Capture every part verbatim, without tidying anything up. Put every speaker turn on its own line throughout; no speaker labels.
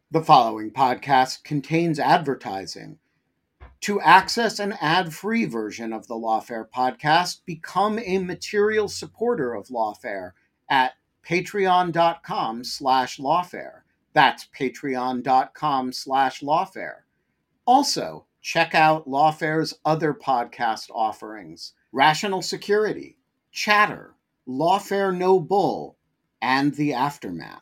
The following podcast contains advertising. To access an ad-free version of the Lawfare podcast, become a material supporter of Lawfare at patreon.com slash lawfare. That's patreon.com slash lawfare. Also, check out Lawfare's other podcast offerings: Rational Security, Chatter, Lawfare No Bull, and The Aftermath.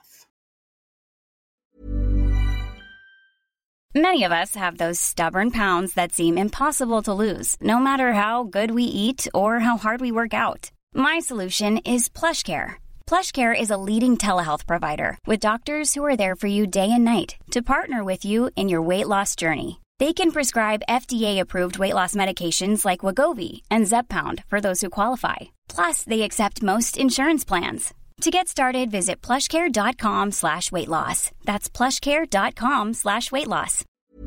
Many of us have those stubborn pounds that seem impossible to lose, no matter how good we eat or how hard we work out. My solution is PlushCare. PlushCare is a leading telehealth provider with doctors who are there for you day and night to partner with you in your weight loss journey. They can prescribe F D A-approved weight loss medications like Wegovy and Zepbound for those who qualify. Plus, they accept most insurance plans. To get started, visit plushcare.com slash weight loss. That's plushcare.com slash weight loss.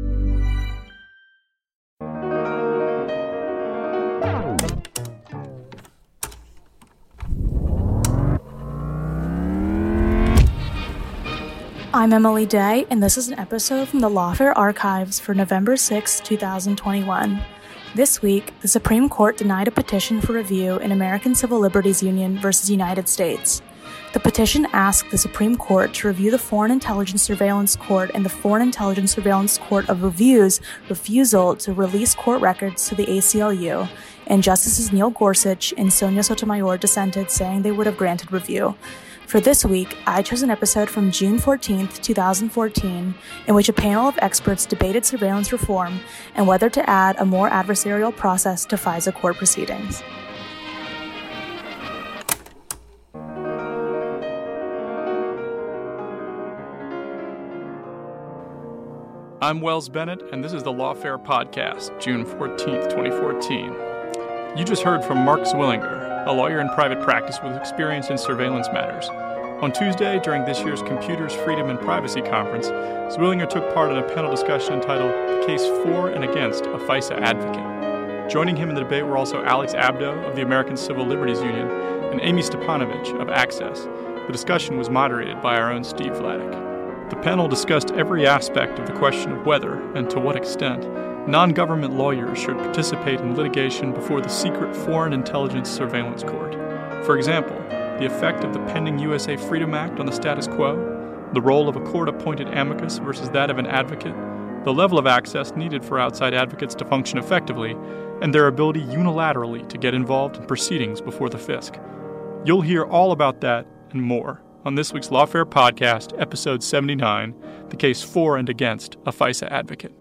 I'm Emily Day, and this is an episode from the Lawfare Archives for November sixth, twenty twenty-one. This week, the Supreme Court denied a petition for review in American Civil Liberties Union versus United States. The petition asked the Supreme Court to review the Foreign Intelligence Surveillance Court and the Foreign Intelligence Surveillance Court of Review's refusal to release court records to the A C L U, and Justices Neil Gorsuch and Sonia Sotomayor dissented, saying they would have granted review. For this week, I chose an episode from June fourteenth, twenty fourteen, in which a panel of experts debated surveillance reform and whether to add a more adversarial process to FISA court proceedings.
I'm Wells Bennett, and this is the Lawfare Podcast, June fourteenth, twenty fourteen. You just heard from Mark Zwillinger, a lawyer in private practice with experience in surveillance matters. On Tuesday, during this year's Computers, Freedom, and Privacy Conference, Zwillinger took part in a panel discussion entitled The Case For and Against a FISA Advocate. Joining him in the debate were also Alex Abdo of the American Civil Liberties Union and Amy Stepanovich of Access. The discussion was moderated by our own Steve Vladeck. The panel discussed every aspect of the question of whether, and to what extent, non-government lawyers should participate in litigation before the secret Foreign Intelligence Surveillance Court. For example, the effect of the pending U S A Freedom Act on the status quo, the role of a court-appointed amicus versus that of an advocate, the level of access needed for outside advocates to function effectively, and their ability unilaterally to get involved in proceedings before the Fisc. You'll hear all about that and more on this week's Lawfare Podcast, Episode seventy-nine, The Case For and Against a FISA Advocate.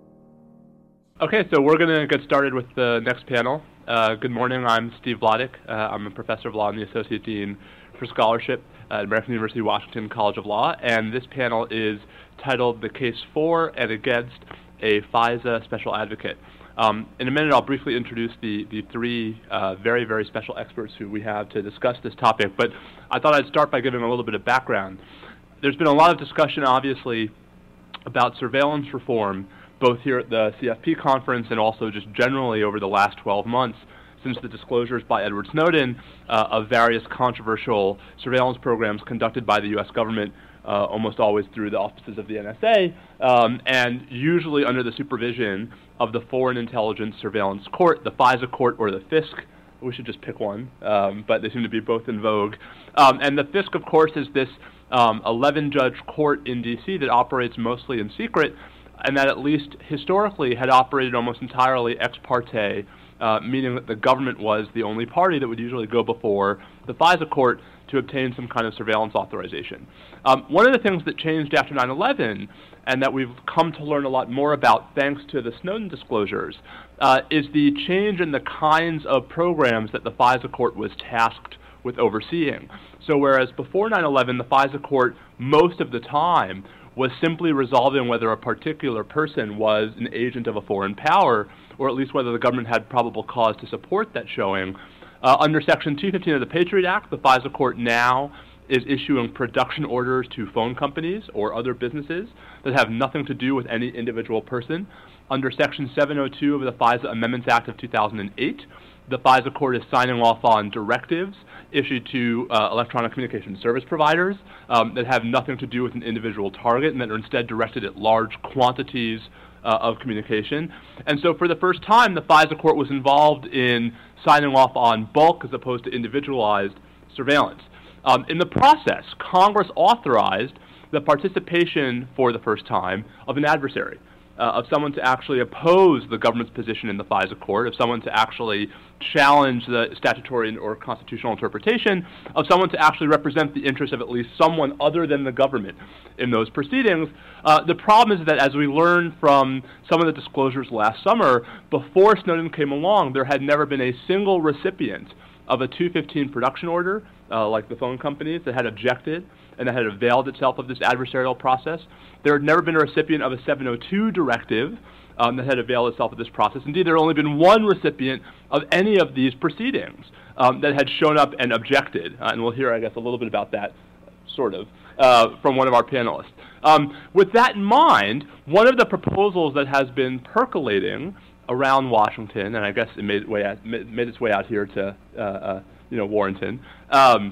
Okay, so we're going to get started with the next panel. Uh, good morning, I'm Steve Vladeck. Uh, I'm a professor of law and the Associate Dean for Scholarship at American University Washington College of Law, and this panel is titled The Case For and Against a FISA Special Advocate. Um, in a minute, I'll briefly introduce the, the three uh, very, very special experts who we have to discuss this topic, but I thought I'd start by giving a little bit of background. There's been a lot of discussion, obviously, about surveillance reform, both here at the C F P conference and also just generally over the last twelve months since the disclosures by Edward Snowden uh, of various controversial surveillance programs conducted by the U S government, uh, almost always through the offices of the N S A, um, and usually under the supervision of the Foreign Intelligence Surveillance Court, the FISA Court, or the Fisc. We should just pick one, um, but they seem to be both in vogue. Um, and the Fisc, of course, is this um, eleven-judge court in D C that operates mostly in secret, and that at least historically had operated almost entirely ex parte, uh, meaning that the government was the only party that would usually go before the FISA court to obtain some kind of surveillance authorization. Um, one of the things that changed after nine eleven, and that we've come to learn a lot more about thanks to the Snowden disclosures, uh, is the change in the kinds of programs that the FISA court was tasked with overseeing. So whereas before nine eleven, the FISA court most of the time was simply resolving whether a particular person was an agent of a foreign power, or at least whether the government had probable cause to support that showing, Uh, under Section two fifteen of the Patriot Act, the FISA court now is issuing production orders to phone companies or other businesses that have nothing to do with any individual person. Under Section seven oh two of the FISA Amendments Act of two thousand eight, the FISA court is signing off on directives issued to uh, electronic communication service providers um, that have nothing to do with an individual target and that are instead directed at large quantities uh, of communication. And so for the first time, the FISA court was involved in signing off on bulk as opposed to individualized surveillance. Um, in the process, Congress authorized the participation for the first time of an adversary, uh, of someone to actually oppose the government's position in the FISA court, of someone to actually challenge the statutory or constitutional interpretation, of someone to actually represent the interests of at least someone other than the government in those proceedings. Uh, the problem is that, as we learned from some of the disclosures last summer, before Snowden came along, there had never been a single recipient of a two fifteen production order, uh, like the phone companies, that had objected and that had availed itself of this adversarial process. There had never been a recipient of a seven oh two directive um, that had availed itself of this process. Indeed, there had only been one recipient of any of these proceedings um, that had shown up and objected. Uh, and we'll hear, I guess, a little bit about that, sort of, uh, from one of our panelists. Um, with that in mind, one of the proposals that has been percolating around Washington, and I guess it made, way out, made its way out here to, uh, uh, you know, Warrenton, um,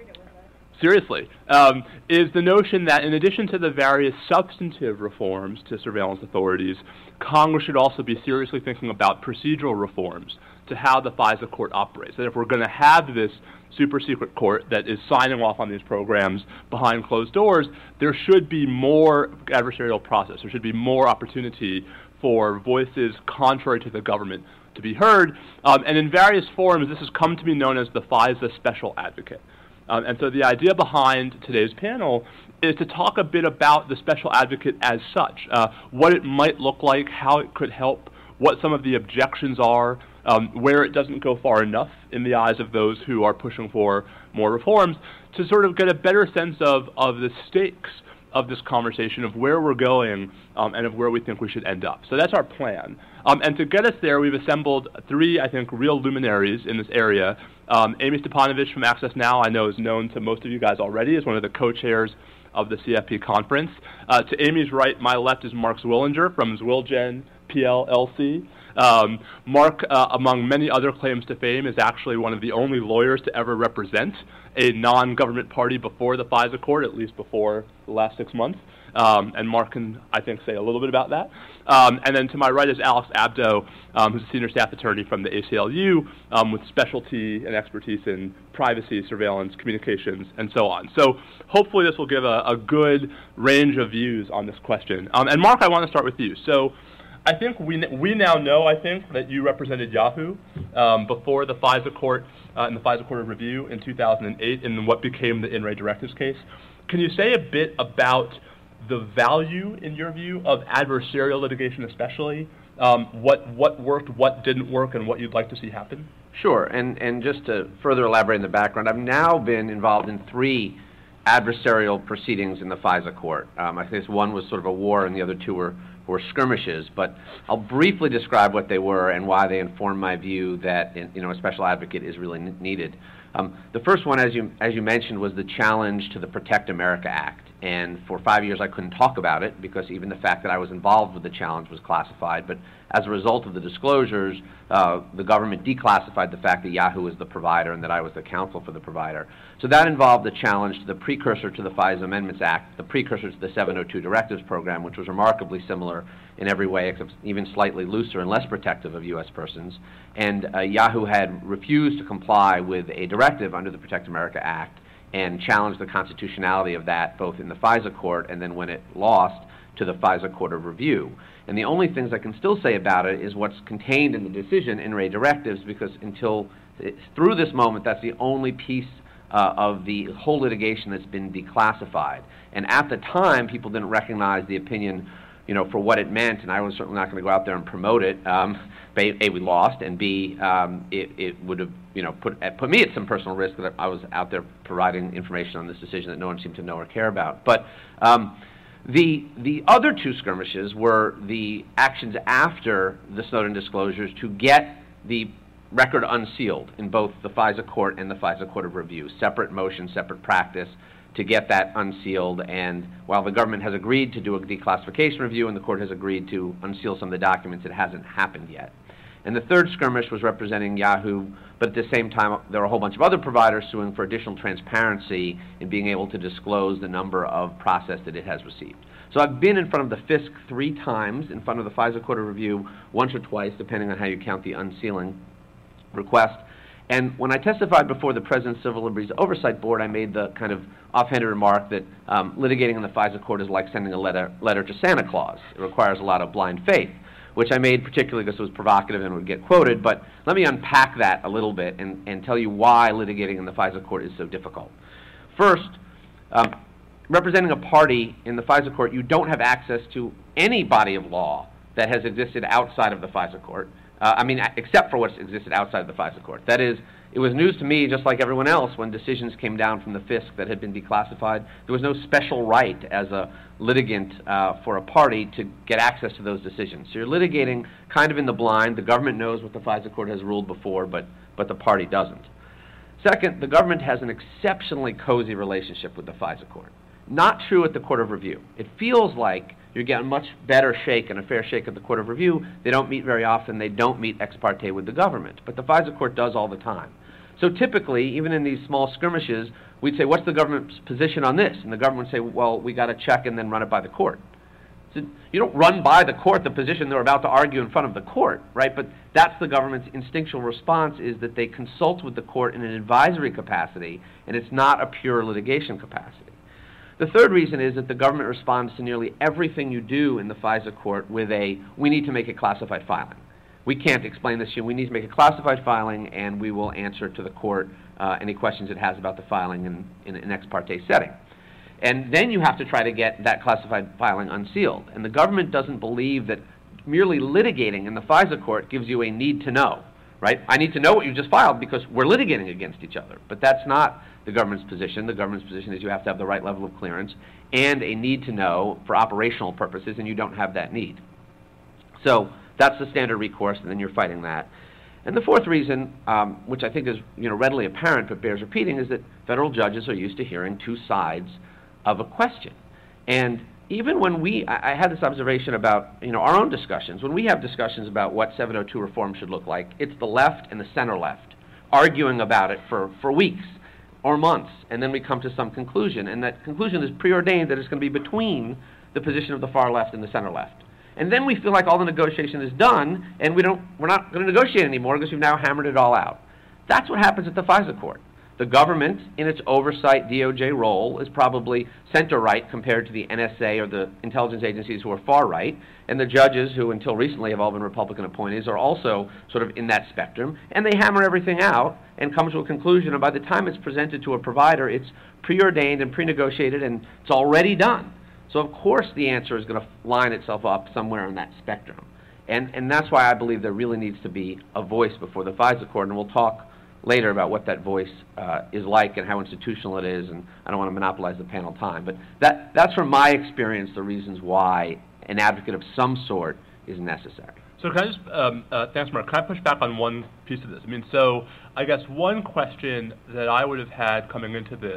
seriously, um, is the notion that in addition to the various substantive reforms to surveillance authorities, Congress should also be seriously thinking about procedural reforms to how the FISA court operates. That if we're going to have this super secret court that is signing off on these programs behind closed doors, there should be more adversarial process. There should be more opportunity for voices contrary to the government to be heard. Um, and in various forms, this has come to be known as the FISA Special Advocate. Um, and so the idea behind today's panel is to talk a bit about the special advocate as such, uh, what it might look like, how it could help, what some of the objections are, um, where it doesn't go far enough in the eyes of those who are pushing for more reforms, to sort of get a better sense of, of the stakes of this conversation, of where we're going, um, and of where we think we should end up. So that's our plan. Um, and to get us there, we've assembled three, I think, real luminaries in this area. Um, Amy Stepanovich from Access Now, I know, is known to most of you guys already as one of the co-chairs of the C F P conference. Uh, to Amy's right, my left, is Mark Zwillinger from Zwilgen P L L C. Um, Mark, uh, among many other claims to fame, is actually one of the only lawyers to ever represent a non-government party before the FISA court, at least before the last six months. Um, and Mark can, I think, say a little bit about that. Um, and then to my right is Alex Abdo, um, who's a senior staff attorney from the A C L U um, with specialty and expertise in privacy, surveillance, communications, and so on. So hopefully this will give a, a good range of views on this question. Um, and Mark, I want to start with you. So I think we we now know, I think, that you represented Yahoo um, before the FISA court, uh, in the FISA Court of Review in two thousand eight in what became the In re Directives case. Can you say a bit about the value, in your view, of adversarial litigation especially? Um, what what worked, what didn't work, and what you'd like to see happen?
Sure, and, and just to further elaborate in the background, I've now been involved in three adversarial proceedings in the FISA court. Um, I think one was sort of a war and the other two were, were skirmishes, but I'll briefly describe what they were and why they inform my view that, you know, a special advocate is really n- needed. Um, the first one, as you, as you mentioned, was the challenge to the Protect America Act. And for five years I couldn't talk about it because even the fact that I was involved with the challenge was classified. But as a result of the disclosures, uh, the government declassified the fact that Yahoo was the provider and that I was the counsel for the provider. So that involved the challenge to the precursor to the FISA Amendments Act, the precursor to the seven oh two Directives Program, which was remarkably similar in every way, except even slightly looser and less protective of U S persons. And uh, Yahoo had refused to comply with a directive under the Protect America Act and challenged the constitutionality of that both in the FISA court and then when it lost to the FISA Court of Review. And the only things I can still say about it is what's contained in the decision, In re Directives, because until through this moment, that's the only piece uh, of the whole litigation that's been declassified. And at the time, people didn't recognize the opinion, you know, for what it meant, and I was certainly not going to go out there and promote it. Um, A, we lost, and B, um, it, it would have, you know, put put me at some personal risk that I was out there providing information on this decision that no one seemed to know or care about. But um, the the other two skirmishes were the actions after the Snowden disclosures to get the record unsealed in both the FISA court and the FISA Court of Review, separate motion, separate practice, to get that unsealed. And while the government has agreed to do a declassification review and the court has agreed to unseal some of the documents, it hasn't happened yet. And the third skirmish was representing Yahoo, but at the same time, there were a whole bunch of other providers suing for additional transparency in being able to disclose the number of process that it has received. So I've been in front of the F I S C three times, in front of the FISA Court of Review once or twice, depending on how you count the unsealing request. And when I testified before the President's Civil Liberties Oversight Board, I made the kind of offhanded remark that um, litigating in the FISA court is like sending a letter, letter to Santa Claus. It requires a lot of blind faith, which I made particularly because it was provocative and would get quoted. But let me unpack that a little bit and, and tell you why litigating in the FISA court is so difficult. First, um, representing a party in the FISA court, you don't have access to any body of law that has existed outside of the FISA court. Uh, I mean, except for what's existed outside of the FISA court. That is, it was news to me, just like everyone else, when decisions came down from the F I S C that had been declassified. There was no special right as a litigant uh, for a party to get access to those decisions. So you're litigating kind of in the blind. The government knows what the FISA court has ruled before, but, but the party doesn't. Second, the government has an exceptionally cozy relationship with the FISA court. Not true at the Court of Review. It feels like you're getting much better shake and a fair shake at the Court of Review. They don't meet very often. They don't meet ex parte with the government. But the FISA court does all the time. So typically, even in these small skirmishes, we'd say, what's the government's position on this? And the government would say, well, we got to check and then run it by the court. So you don't run by the court the position they're about to argue in front of the court, right? But that's the government's instinctual response, is that they consult with the court in an advisory capacity, and it's not a pure litigation capacity. The third reason is that the government responds to nearly everything you do in the FISA court with a, we need to make a classified filing. We can't explain this to you. We need to make a classified filing, and we will answer to the court uh, any questions it has about the filing in, in an ex parte setting. And then you have to try to get that classified filing unsealed. And the government doesn't believe that merely litigating in the FISA court gives you a need to know, right? I need to know what you just filed because we're litigating against each other. But that's not the government's position. The government's position is you have to have the right level of clearance and a need to know for operational purposes, and you don't have that need. So that's the standard recourse, and then you're fighting that. And the fourth reason, um, which I think is you know readily apparent but bears repeating, is that federal judges are used to hearing two sides of a question. And even when we, I, I had this observation about you know our own discussions, when we have discussions about what seven oh two reform should look like, it's the left and the center left arguing about it for, for weeks or months, and then we come to some conclusion, and that conclusion is preordained that it's going to be between the position of the far left and the center left. And then we feel like all the negotiation is done, and we don't, we're not going to negotiate anymore because we've now hammered it all out. That's what happens at the FISA court. The government, in its oversight D O J role, is probably center-right compared to the N S A or the intelligence agencies who are far-right, and the judges, who until recently have all been Republican appointees, are also sort of in that spectrum, and they hammer everything out and come to a conclusion, and by the time it's presented to a provider, it's preordained and pre-negotiated, and it's already done. So of course the answer is going to line itself up somewhere on that spectrum. And, and that's why I believe there really needs to be a voice before the FISA court, and we'll talk later about what that voice uh, is like and how institutional it is, and I don't want to monopolize the panel time. But that, that's from my experience the reasons why an advocate of some sort is necessary.
So can I just, um, uh, thanks Mark, can I push back on one piece of this? I mean, so I guess one question that I would have had coming into this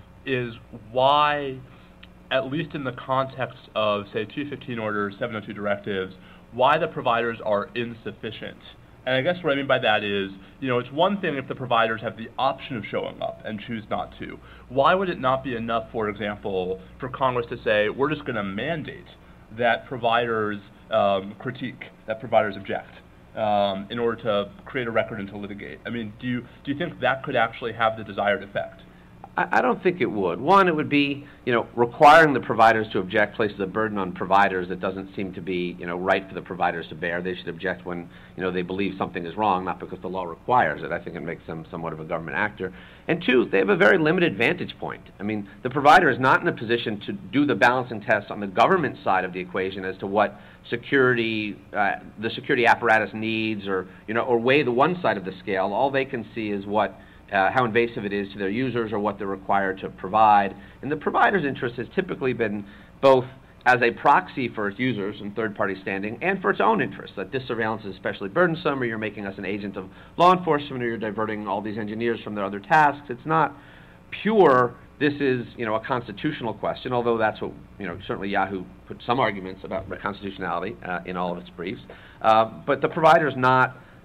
is why, at least in the context of, say, two fifteen orders, seven oh two directives, why the providers are insufficient. And I guess what I mean by that is, you know, it's one thing if the providers have the option of showing up and choose not to. Why would it not be enough, for example, for Congress to say, we're just going to mandate that providers um, critique, that providers object, um, in order to create a record and to litigate? I mean, do you, do you think that could actually have the desired effect?
I don't think it would. One, it would be, you know, requiring the providers to object places a burden on providers that doesn't seem to be, you know, right for the providers to bear. They should object when, you know, they believe something is wrong, not because the law requires it. I think it makes them somewhat of a government actor. And two, they have a very limited vantage point. I mean, the provider is not in a position to do the balancing test on the government side of the equation as to what security, uh, the security apparatus needs, or, you know, or weigh the one side of the scale. All they can see is what Uh, how invasive it is to their users or what they're required to provide. And the provider's interest has typically been both as a proxy for its users and third-party standing and for its own interests, that this surveillance is especially burdensome, or you're making us an agent of law enforcement, or you're diverting all these engineers from their other tasks. It's not pure, this is, you know, a constitutional question, although that's what, you know, certainly Yahoo put some arguments about constitutionality uh, in all of its briefs. Uh, but the provider's not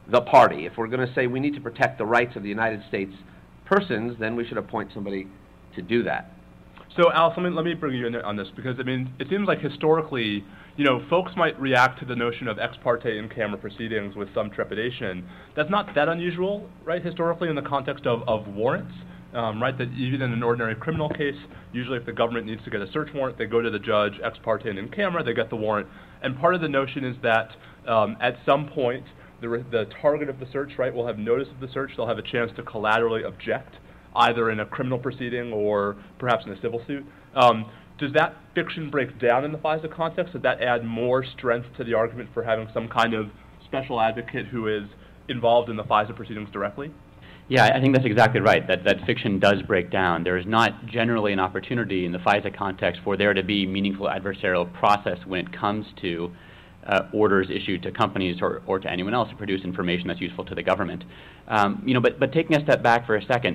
the party. If we're going to say we need to protect the rights of the United States persons, then we should appoint somebody to do that.
So, Alice, let me, let me bring you in on this, because, I mean, it seems like historically, you know, folks might react to the notion of ex parte in-camera proceedings with some trepidation. That's not that unusual, right, historically, in the context of, of warrants, um, right, that even in an ordinary criminal case, usually if the government needs to get a search warrant, they go to the judge, ex parte and in-camera, they get the warrant. And part of the notion is that um, at some point, the, the target of the search, right, will have notice of the search, they'll have a chance to collaterally object, either in a criminal proceeding or perhaps in a civil suit. Um, does that fiction break down in the FISA context? Does that add more strength to the argument for having some kind of special advocate who is involved in the FISA proceedings directly?
Yeah, I think that's exactly right, that, that fiction does break down. There is not generally an opportunity in the FISA context for there to be meaningful adversarial process when it comes to uh, orders issued to companies or, or to anyone else to produce information that's useful to the government. Um, you know, but, but taking a step back for a second,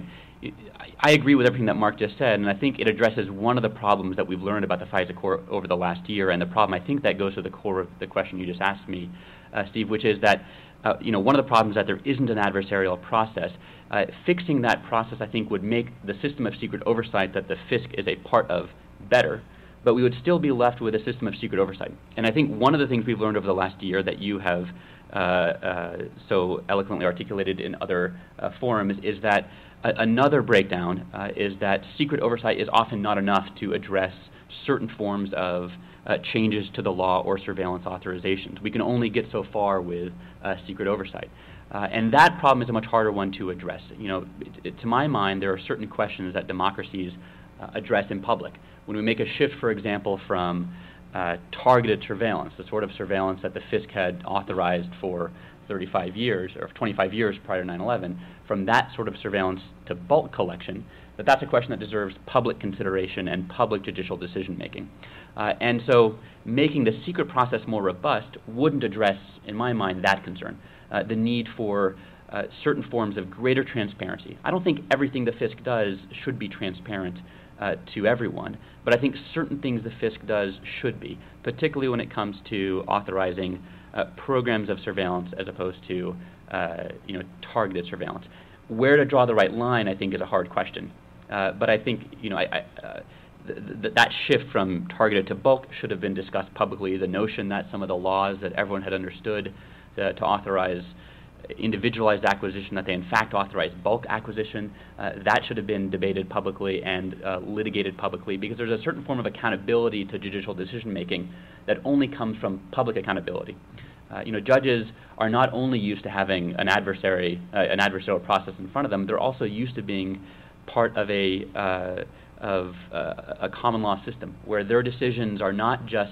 I agree with everything that Mark just said, and I think it addresses one of the problems that we've learned about the FISA court over the last year, and the problem I think that goes to the core of the question you just asked me, uh, Steve, which is that uh, you know, one of the problems is that there isn't an adversarial process. Uh, fixing that process, I think, would make the system of secret oversight that the Fisc is a part of better, but we would still be left with a system of secret oversight. And I think one of the things we've learned over the last year that you have uh, uh, so eloquently articulated in other uh, forums is that uh, another breakdown uh, is that secret oversight is often not enough to address certain forms of uh, changes to the law or surveillance authorizations. We can only get so far with uh, secret oversight. Uh, and that problem is a much harder one to address. You know, it, it, to my mind, there are certain questions that democracies uh, address in public. When we make a shift, for example, from uh, targeted surveillance, the sort of surveillance that the Fisc had authorized for thirty-five years, or twenty-five years prior to nine eleven, from that sort of surveillance to bulk collection, that that's a question that deserves public consideration and public judicial decision-making. Uh, and so making the secret process more robust wouldn't address, in my mind, that concern. Uh, the need for uh, certain forms of greater transparency. I don't think everything the Fisc does should be transparent uh, to everyone, but I think certain things the Fisc does should be, particularly when it comes to authorizing uh, programs of surveillance as opposed to uh, you know, targeted surveillance. Where to draw the right line, I think, is a hard question. Uh, but I think you know, I, I, uh, th th that shift from targeted to bulk should have been discussed publicly. The notion that some of the laws that everyone had understood to, to authorize individualized acquisition, that they in fact authorize bulk acquisition, uh, that should have been debated publicly and uh, litigated publicly, because there's a certain form of accountability to judicial decision-making that only comes from public accountability. Uh, you know, judges are not only used to having an adversary, uh, an adversarial process in front of them, they're also used to being part of a uh, of uh, a common law system where their decisions are not just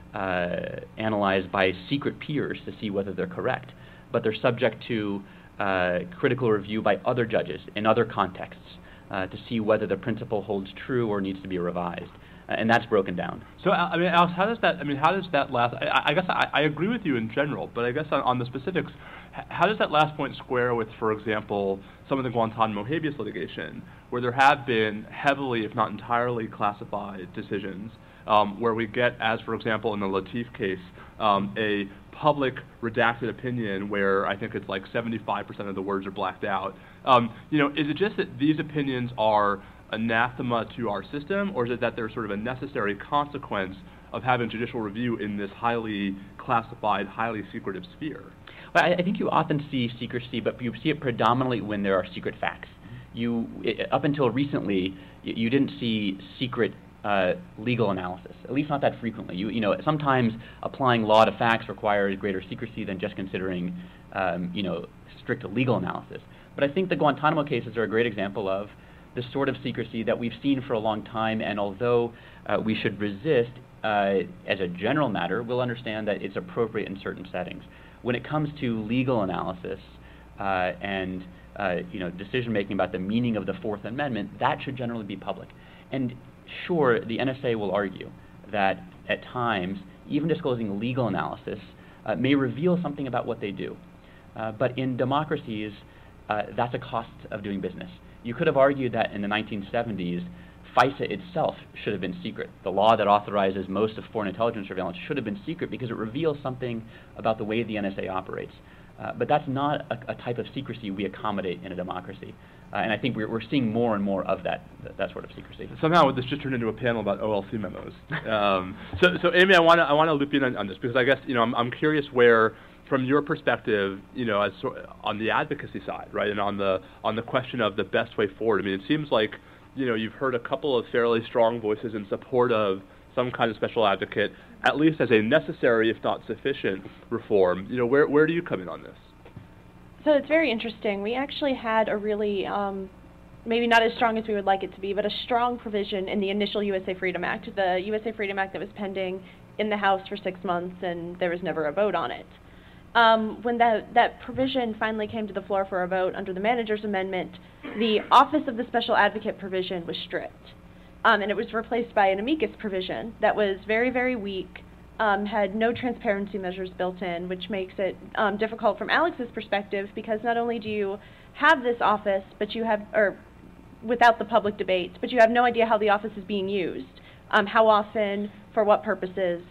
uh, analyzed by secret peers to see whether they're correct, but they're subject to uh, critical review by other judges in other contexts uh, to see whether the principle holds true or needs to be revised. And that's broken down. So, I mean, Alice, how does that? I mean, how does that last? I, I guess I, I agree with you in general, but I guess on, on the specifics, how does that last point square with, for example, some of the Guantanamo habeas litigation, where there have been heavily, if not entirely, classified decisions, um, where we get, as for example, in the Latif case, um, a public redacted opinion where I think it's like seventy-five percent of the words are blacked out. Um, you know, is it just that these opinions are anathema to our system, or is it that they're sort of a necessary consequence of having judicial review in this highly classified, highly secretive sphere? Well, I, I think you often see secrecy, but you see it predominantly when there are secret facts. You, it, up until recently, you, you didn't see secret uh, legal analysis, at least not that frequently. You, you know, sometimes applying law to facts requires greater secrecy than just considering, um, you know, strict legal analysis. But I think the Guantanamo cases are a great example of the sort of secrecy that we've seen for a long time, and although uh, we should resist, uh, as a general matter, we'll understand that it's appropriate in certain settings. When it comes to legal analysis uh, and uh, you know, decision-making about the meaning of the Fourth Amendment, that should generally be public. And sure, the N S A will argue that at times, even disclosing legal analysis uh, may reveal something about what they do. Uh, but in democracies, uh, that's a cost of doing business. You could have argued that in the nineteen seventies, FISA itself should have been secret. The law that authorizes most of foreign intelligence surveillance should have been secret because it reveals something about the way the N S A operates. Uh, but that's not a, a type of secrecy we accommodate in a democracy. Uh, and I think we're, we're seeing more and more of that, that that sort of secrecy.
Somehow this just turned into a panel about O L C memos. um, so, so Amy, I want to I want to loop in on, on this because I guess you know I'm I'm curious where, from your perspective, you know, as sort on the advocacy side, right, and on the on the question of the best way forward. I mean, it seems like you know you've heard a couple of fairly strong voices in support of some kind of special advocate, at least as a necessary, if not sufficient, reform. You know, where where do you come in on this?
So it's very interesting. We actually had a really, um, maybe not as strong as we would like it to be, but a strong provision in the initial U S A Freedom Act, the U S A Freedom Act that was pending in the House for six months, and there was never a vote on it. Um, when that, that provision finally came to the floor for a vote under the Manager's Amendment, the Office of the Special Advocate provision was stripped, um, and it was replaced by an amicus provision that was very, very weak, Um, had no transparency measures built in, which makes it um, difficult from Alex's perspective because not only do you have this office, but you have, or without the public debates, but you have no idea how the office is being used, um, how often, for what purposes.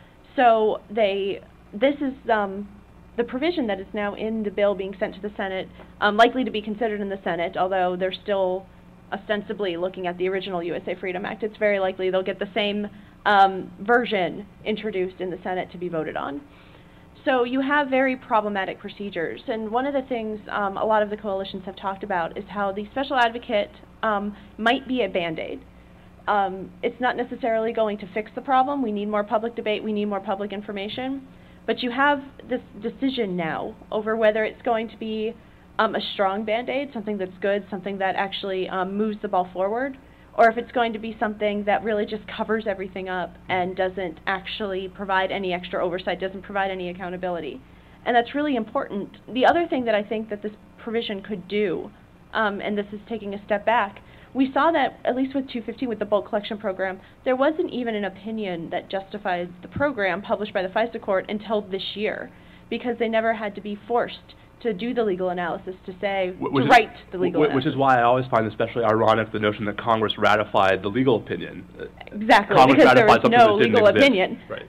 So they, this is um, the provision that is now in the bill being sent to the Senate, um, likely to be considered in the Senate, although they're still ostensibly looking at the original U S A Freedom Act. It's very likely they'll get the same Um, version introduced in the Senate to be voted on. So you have very problematic procedures, and one of the things um, a lot of the coalitions have talked about is how the special advocate um, might be a Band-Aid. Um, it's not necessarily going to fix the problem. We need more public debate, we need more public information, but you have this decision now over whether it's going to be um, a strong Band-Aid, something that's good, something that actually um, moves the ball forward, or if it's going to be something that really just covers everything up and doesn't actually provide any extra oversight, doesn't provide any accountability. And that's really important. The other thing that I think that this provision could do, um, and this is taking a step back, we saw that, at least with two fifteen, with the bulk collection program, there wasn't even an opinion that justified the program published by the FISA court until this year, because they never had to be forced to do the legal analysis, to say,
which
to
is,
write the legal
which
analysis.
Which is why I always find especially ironic the notion that Congress ratified the legal opinion.
Exactly,
Congress
because there was
something
no
that didn't
legal
exist.
opinion.
Right.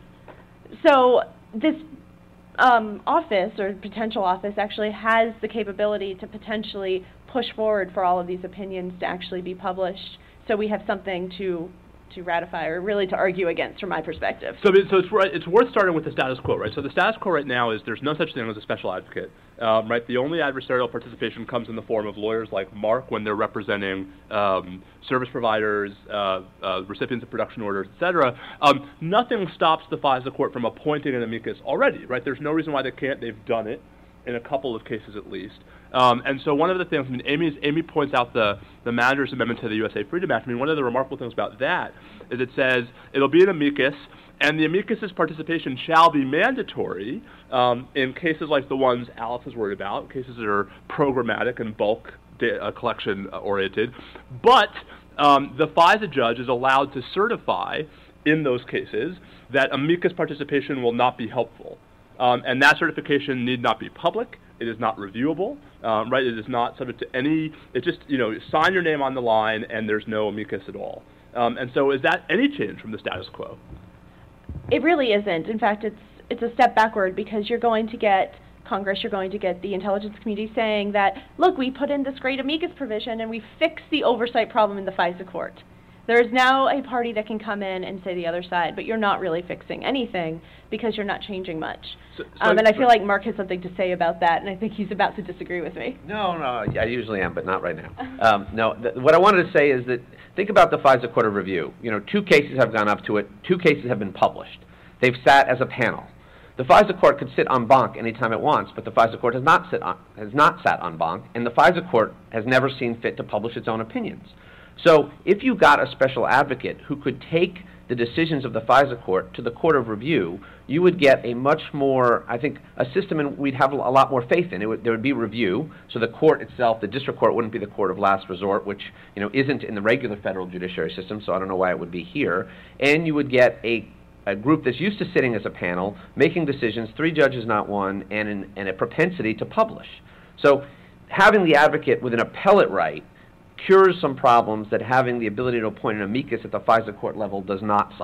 So this um, office, or potential office, actually has the capability to potentially push forward for all of these opinions to actually be published, so we have something to to ratify, or really to argue against from my perspective.
So, so it's, it's worth starting with the status quo, right? So the status quo right now is there's no such thing as a special advocate, um, right? The only adversarial participation comes in the form of lawyers like Mark when they're representing um, service providers, uh, uh, recipients of production orders, et cetera. Um, nothing stops the FISA court from appointing an amicus already, right? There's no reason why they can't. They've done it in a couple of cases at least. Um, and so one of the things, I mean, Amy's, Amy points out the, the Manager's Amendment to the U S A Freedom Act. I mean, one of the remarkable things about that is it says it'll be an amicus, and the amicus's participation shall be mandatory um, in cases like the ones Alex is worried about, cases that are programmatic and bulk da- uh, collection uh, oriented. But um, the FISA judge is allowed to certify in those cases that amicus participation will not be helpful. Um, and that certification need not be public. It is not reviewable, um, right? It is not subject to any, it's just, you know, sign your name on the line and there's no amicus at all. Um, and so is that any change from the status quo?
It really isn't. In fact, it's it's a step backward, because you're going to get Congress, you're going to get the intelligence community saying that, look, we put in this great amicus provision and we fixed the oversight problem in the FISA court. There is now a party that can come in and say the other side, but you're not really fixing anything because you're not changing much. So, so um, and I feel like Mark has something to say about that, and I think he's about to disagree with me.
No, no, I usually am, but not right now. Um, no, th- what I wanted to say is that think about the FISA Court of Review. You know, two cases have gone up to it. Two cases have been published. They've sat as a panel. The FISA Court could sit en banc anytime it wants, but the FISA Court has not sit on, has not sat en banc, and the FISA Court has never seen fit to publish its own opinions. So if you got a special advocate who could take the decisions of the FISA Court to the Court of Review, you would get a much more, I think, a system in we'd have a lot more faith in. It would, there would be review, so the court itself, the district court, wouldn't be the court of last resort, which, you know, isn't in the regular federal judiciary system, so I don't know why it would be here. And you would get a a group that's used to sitting as a panel, making decisions, three judges, not one, and, an, and a propensity to publish. So having the advocate with an appellate right cures some problems that having the ability to appoint an amicus at the FISA court level does not solve.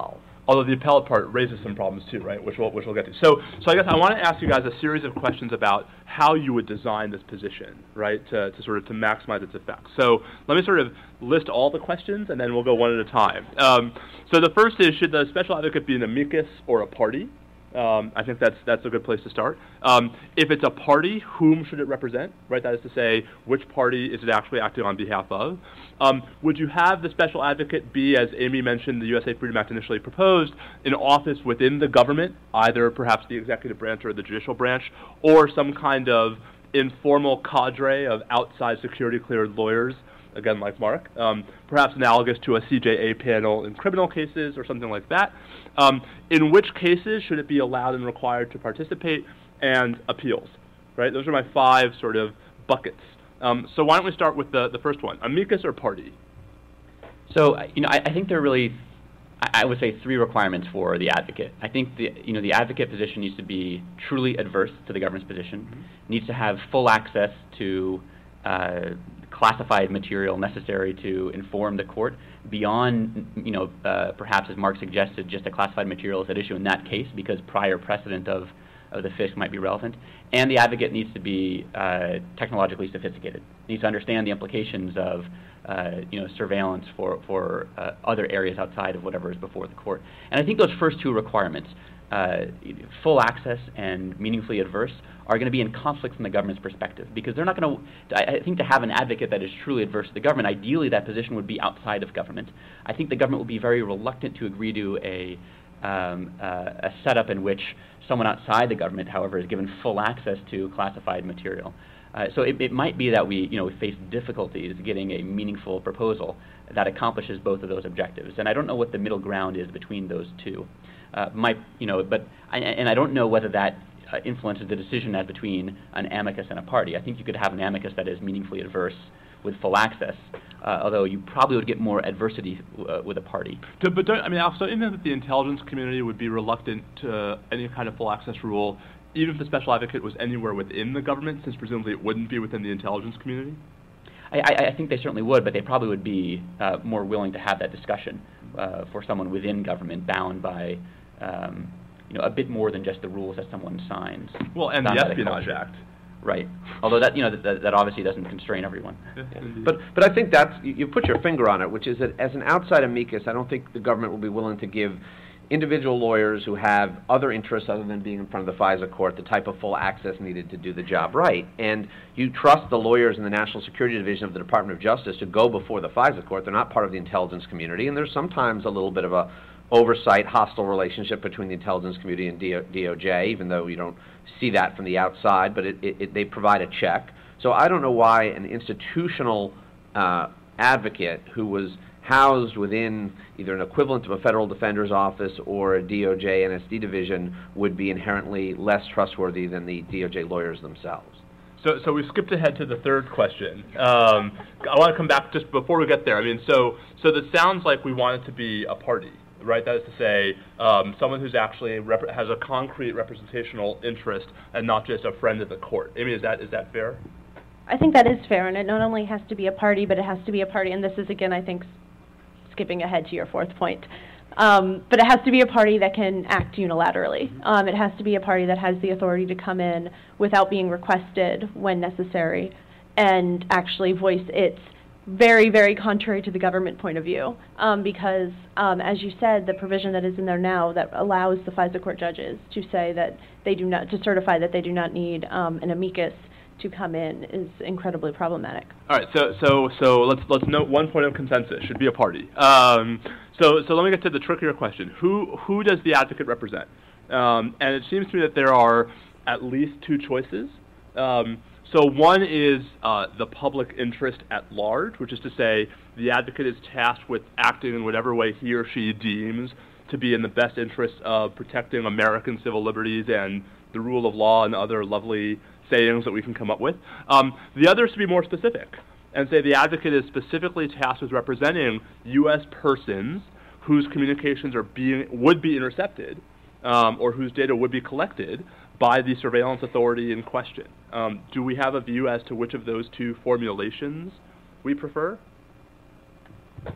although the appellate part raises some problems too, right, which we'll, which we'll get to. So, so I guess I want to ask you guys a series of questions about how you would design this position, right, to, to sort of to maximize its effects. So let me sort of list all the questions, and then we'll go one at a time. Um, so the first is, should the special advocate be an amicus or a party? Um, I think that's that's a good place to start. Um, if it's a party, whom should it represent? Right, that is to say, which party is it actually acting on behalf of? Um, would you have the special advocate be, as Amy mentioned, the U S A Freedom Act initially proposed, an office within the government, either perhaps the executive branch or the judicial branch, or some kind of informal cadre of outside security-cleared lawyers, again like Mark, um, perhaps analogous to a C J A panel in criminal cases or something like that? Um, in which cases should it be allowed and required to participate, and appeals, right? Those are my five sort of buckets. Um, so why don't we start with the, the first one, amicus or party?
So, you know, I, I think there are really, I, I would say, three requirements for the advocate. I think the, you know, the advocate position needs to be truly adverse to the government's position, mm-hmm. needs to have full access to uh, classified material necessary to inform the court beyond, you know, uh, perhaps as Mark suggested, just the classified materials at issue in that case, because prior precedent of, of the F I S C might be relevant. And the advocate needs to be uh, technologically sophisticated, needs to understand the implications of, uh, you know, surveillance for, for uh, other areas outside of whatever is before the court. And I think those first two requirements, uh, full access and meaningfully adverse, are going to be in conflict from the government's perspective, because they're not going to, I think to have an advocate that is truly adverse to the government, ideally that position would be outside of government. I think the government will be very reluctant to agree to a, um, uh, a setup in which someone outside the government, however, is given full access to classified material. Uh, so it, it might be that we, you know, we face difficulties getting a meaningful proposal that accomplishes both of those objectives. And I don't know what the middle ground is between those two. Uh, my, you know, but I, and I don't know whether that uh, influences the decision as between an amicus and a party. I think you could have an amicus that is meaningfully adverse with full access, uh, although you probably would get more adversity uh, with a party.
To, but don't, I mean, also, even if the intelligence community would be reluctant to any kind of full access rule, even if the special advocate was anywhere within the government, since presumably it wouldn't be within the intelligence community?
I, I, I think they certainly would, but they probably would be uh, more willing to have that discussion uh, for someone within government bound by, um, you know, a bit more than just the rules that someone signs.
Well, and the Espionage Act.
Right. Although that, you know, that, that obviously doesn't constrain everyone.
Yeah. But but I think that's, you, you put your finger on it, which is that as an outside amicus, I don't think the government will be willing to give individual lawyers who have other interests other than being in front of the FISA court the type of full access needed to do the job right. And you trust the lawyers in the National Security Division of the Department of Justice to go before the FISA court. They're not part of the intelligence community, and there's sometimes a little bit of a oversight, hostile relationship between the intelligence community and D O J, even though you don't see that from the outside, but it, it, it, they provide a check. So I don't know why an institutional uh, advocate who was housed within either an equivalent of a federal defender's office or a D O J N S D division would be inherently less trustworthy than the D O J lawyers themselves.
So, so we skipped ahead to the third question. Um, I want to come back just before we get there. I mean, so so this sounds like we want it to be a party, right? That is to say, um, someone who's actually rep- has a concrete representational interest and not just a friend of the court. Amy, is that is that fair?
I think that is fair, and it not only has to be a party, but it has to be a party, and this is, again, I think, skipping ahead to your fourth point. Um, but it has to be a party that can act unilaterally. Um, it has to be a party that has the authority to come in without being requested when necessary and actually voice its very, very contrary to the government point of view. Um, because, um, as you said, the provision that is in there now that allows the FISA court judges to say that they do not, to certify that they do not need um, an amicus to come in is incredibly problematic.
All right, so so so let's let's note one point of consensus: should be a party. Um, so so let me get to the trickier question: who who does the advocate represent? Um, and it seems to me that there are at least two choices. Um, so one is uh, the public interest at large, which is to say the advocate is tasked with acting in whatever way he or she deems to be in the best interest of protecting American civil liberties and the rule of law and other lovely sayings that we can come up with. Um, the other is to be more specific and say the advocate is specifically tasked with representing U S persons whose communications are being would be intercepted um, or whose data would be collected by the surveillance authority in question. Um, do we have a view as to which of those two formulations we prefer?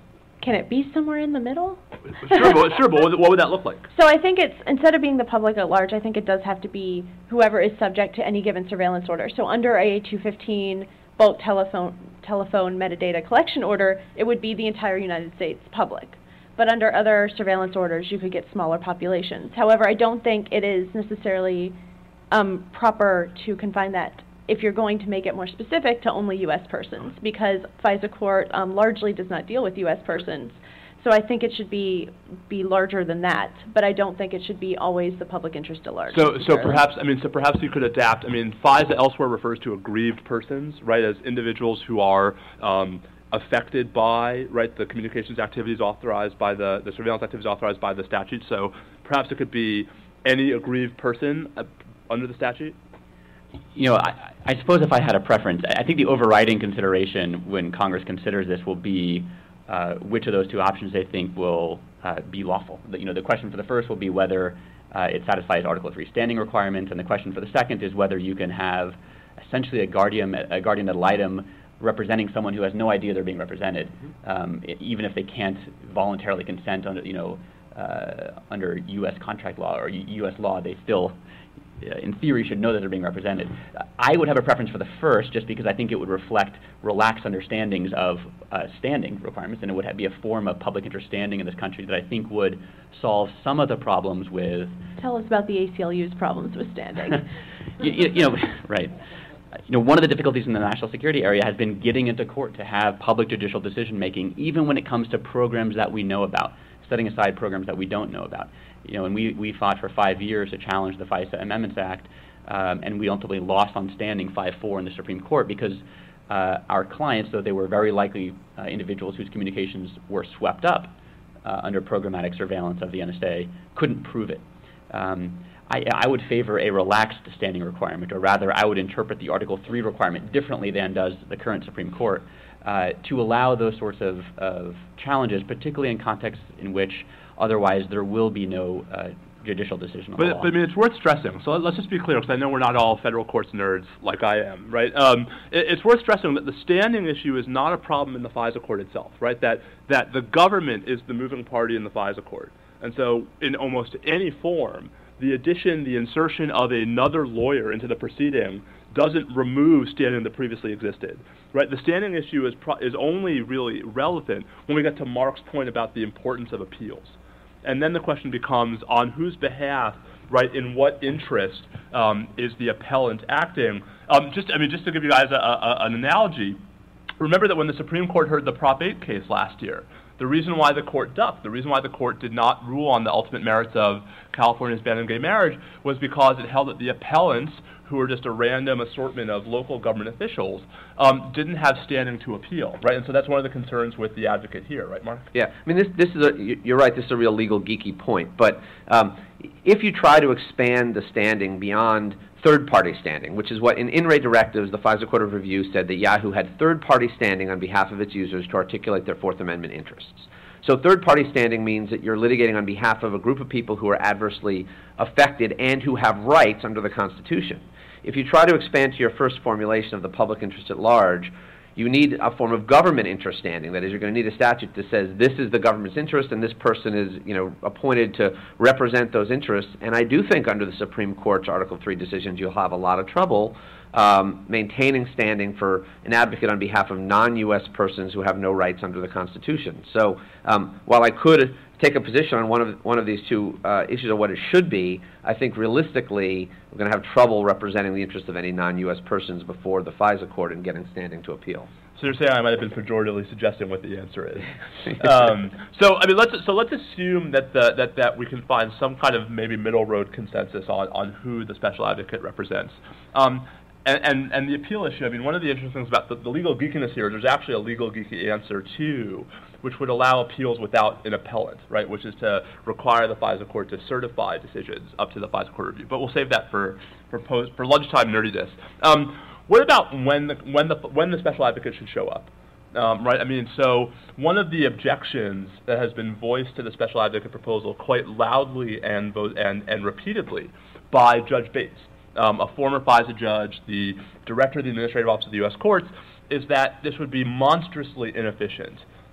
Can it be somewhere in the middle?
Sure, but, sure, but what would that look like?
So I think it's, instead of being the public at large, I think it does have to be whoever is subject to any given surveillance order. So under A A two fifteen, bulk telephone, telephone metadata collection order, it would be the entire United States public. But under other surveillance orders, you could get smaller populations. However, I don't think it is necessarily um, proper to confine that, if you're going to make it more specific, to only U S persons, because FISA court um, largely does not deal with U S persons. So I think it should be be larger than that, but I don't think it should be always the public interest at large.
So, so perhaps, I mean, so perhaps you could adapt. I mean, FISA elsewhere refers to aggrieved persons, right, as individuals who are um, affected by, right, the communications activities authorized by the, the surveillance activities authorized by the statute. So perhaps it could be any aggrieved person uh, under the statute?
You know, I, I suppose if I had a preference, I think the overriding consideration when Congress considers this will be uh, which of those two options they think will uh, be lawful. The, you know, the question for the first will be whether uh, it satisfies Article three standing requirements, and the question for the second is whether you can have essentially a guardian, a guardian ad litem representing someone who has no idea they're being represented, mm-hmm. um, even if they can't voluntarily consent under, you know, uh, under U S contract law or U S law, they still, uh, in theory, should know that they're being represented. I would have a preference for the first, just because I think it would reflect relaxed understandings of uh, standing requirements, and it would have, be a form of public interest standing in this country that I think would solve some of the problems with...
Tell us about the A C L U's problems with standing.
you, you, you know, right. You know, one of the difficulties in the national security area has been getting into court to have public judicial decision-making, even when it comes to programs that we know about, setting aside programs that we don't know about. You know, and we, we fought for five years to challenge the FISA Amendments Act, um, and we ultimately lost on standing five four in the Supreme Court because uh, our clients, though they were very likely uh, individuals whose communications were swept up uh, under programmatic surveillance of the N S A, couldn't prove it. Um, I, I would favor a relaxed standing requirement, or rather I would interpret the Article three requirement differently than does the current Supreme Court, uh, to allow those sorts of, of challenges, particularly in contexts in which otherwise there will be no uh, judicial decision on
but,
the law.
But I mean, it's worth stressing. So let's just be clear, because I know we're not all federal courts nerds like I am, right? Um, it, it's worth stressing that the standing issue is not a problem in the FISA court itself, right? That that the government is the moving party in the FISA court, and so in almost any form, the addition, the insertion of another lawyer into the proceeding doesn't remove standing that previously existed, right? The standing issue is pro- is only really relevant when we get to Mark's point about the importance of appeals. And then the question becomes, on whose behalf, right, in what interest um, is the appellant acting? Um, just, I mean, just to give you guys a, a, an analogy, remember that when the Supreme Court heard the Prop eight case last year, the reason why the court ducked, the reason why the court did not rule on the ultimate merits of California's ban on gay marriage was because it held that the appellants, who were just a random assortment of local government officials, um, didn't have standing to appeal, right? And so that's one of the concerns with the advocate here, right, Mark?
Yeah, I mean, this this is a, you're right, this is a real legal geeky point, but um, if you try to expand the standing beyond third-party standing, which is what in in re directives, the FISA Court of Review said that Yahoo had third-party standing on behalf of its users to articulate their Fourth Amendment interests. So third-party standing means that you're litigating on behalf of a group of people who are adversely affected and who have rights under the Constitution. If you try to expand to your first formulation of the public interest at large, you need a form of government interest standing. That is, you're going to need a statute that says this is the government's interest and this person is, you know, appointed to represent those interests. And I do think under the Supreme Court's Article three decisions, you'll have a lot of trouble um, maintaining standing for an advocate on behalf of non-U S persons who have no rights under the Constitution. So um, while I could take a position on one of one of these two uh, issues of what it should be, I think realistically we're going to have trouble representing the interests of any non-U S persons before the FISA court and getting standing to appeal.
So you're saying I might have been pejoratively suggesting what the answer is. um, so I mean, let's so let's assume that the, that that we can find some kind of maybe middle road consensus on, on who the special advocate represents. Um, And, and, and the appeal issue, I mean, one of the interesting things about the, the legal geekiness here is there's actually a legal geeky answer, too, which would allow appeals without an appellant, right, which is to require the FISA court to certify decisions up to the FISA court review. But we'll save that for for, post, for lunchtime nerdiness. Um, what about when the, when, the, when the special advocate should show up? Um, right, I mean, so one of the objections that has been voiced to the special advocate proposal quite loudly and vo- and, and repeatedly by Judge Bates, Um, a former FISA judge, the director of the Administrative Office of the U S Courts, is that this would be monstrously inefficient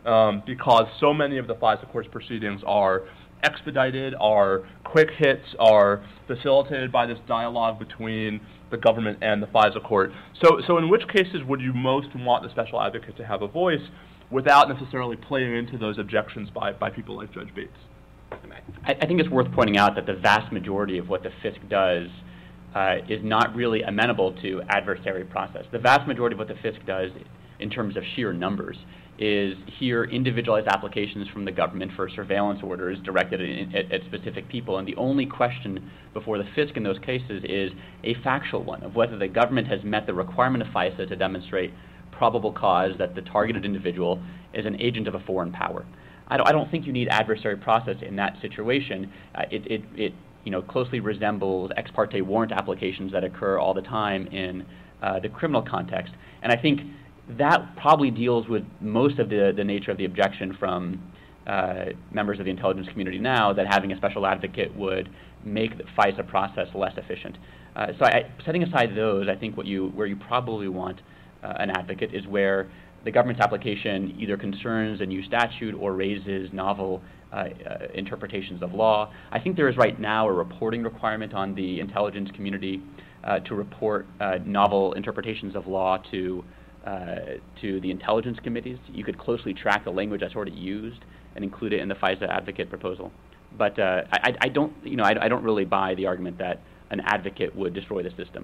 um, because so many of the FISA court's proceedings are expedited, are quick hits, are facilitated by this dialogue between the government and the FISA court. So, so in which cases would you most want the special advocate to have a voice without necessarily playing into those objections by, by people like Judge Bates?
I, I think it's worth pointing out that the vast majority of what the F I S C does uh, is not really amenable to adversary process. The vast majority of what the F I S C does in terms of sheer numbers is hear individualized applications from the government for surveillance orders directed in, at, at specific people, and the only question before the F I S C in those cases is a factual one of whether the government has met the requirement of FISA to demonstrate probable cause that the targeted individual is an agent of a foreign power. I don't, I don't think you need adversary process in that situation. Uh, it, it, it you know, closely resembles ex parte warrant applications that occur all the time in uh, the criminal context. And I think that probably deals with most of the, the nature of the objection from uh, members of the intelligence community now, that having a special advocate would make the FISA process less efficient. Uh, so I, setting aside those, I think what you, where you probably want uh, an advocate is where the government's application either concerns a new statute or raises novel uh, uh, interpretations of law. I think there is right now a reporting requirement on the intelligence community uh, to report uh, novel interpretations of law to uh, to the intelligence committees. You could closely track the language that's already used and include it in the FISA advocate proposal. But uh, I, I don't, you know, I, I don't really buy the argument that an advocate would destroy the system.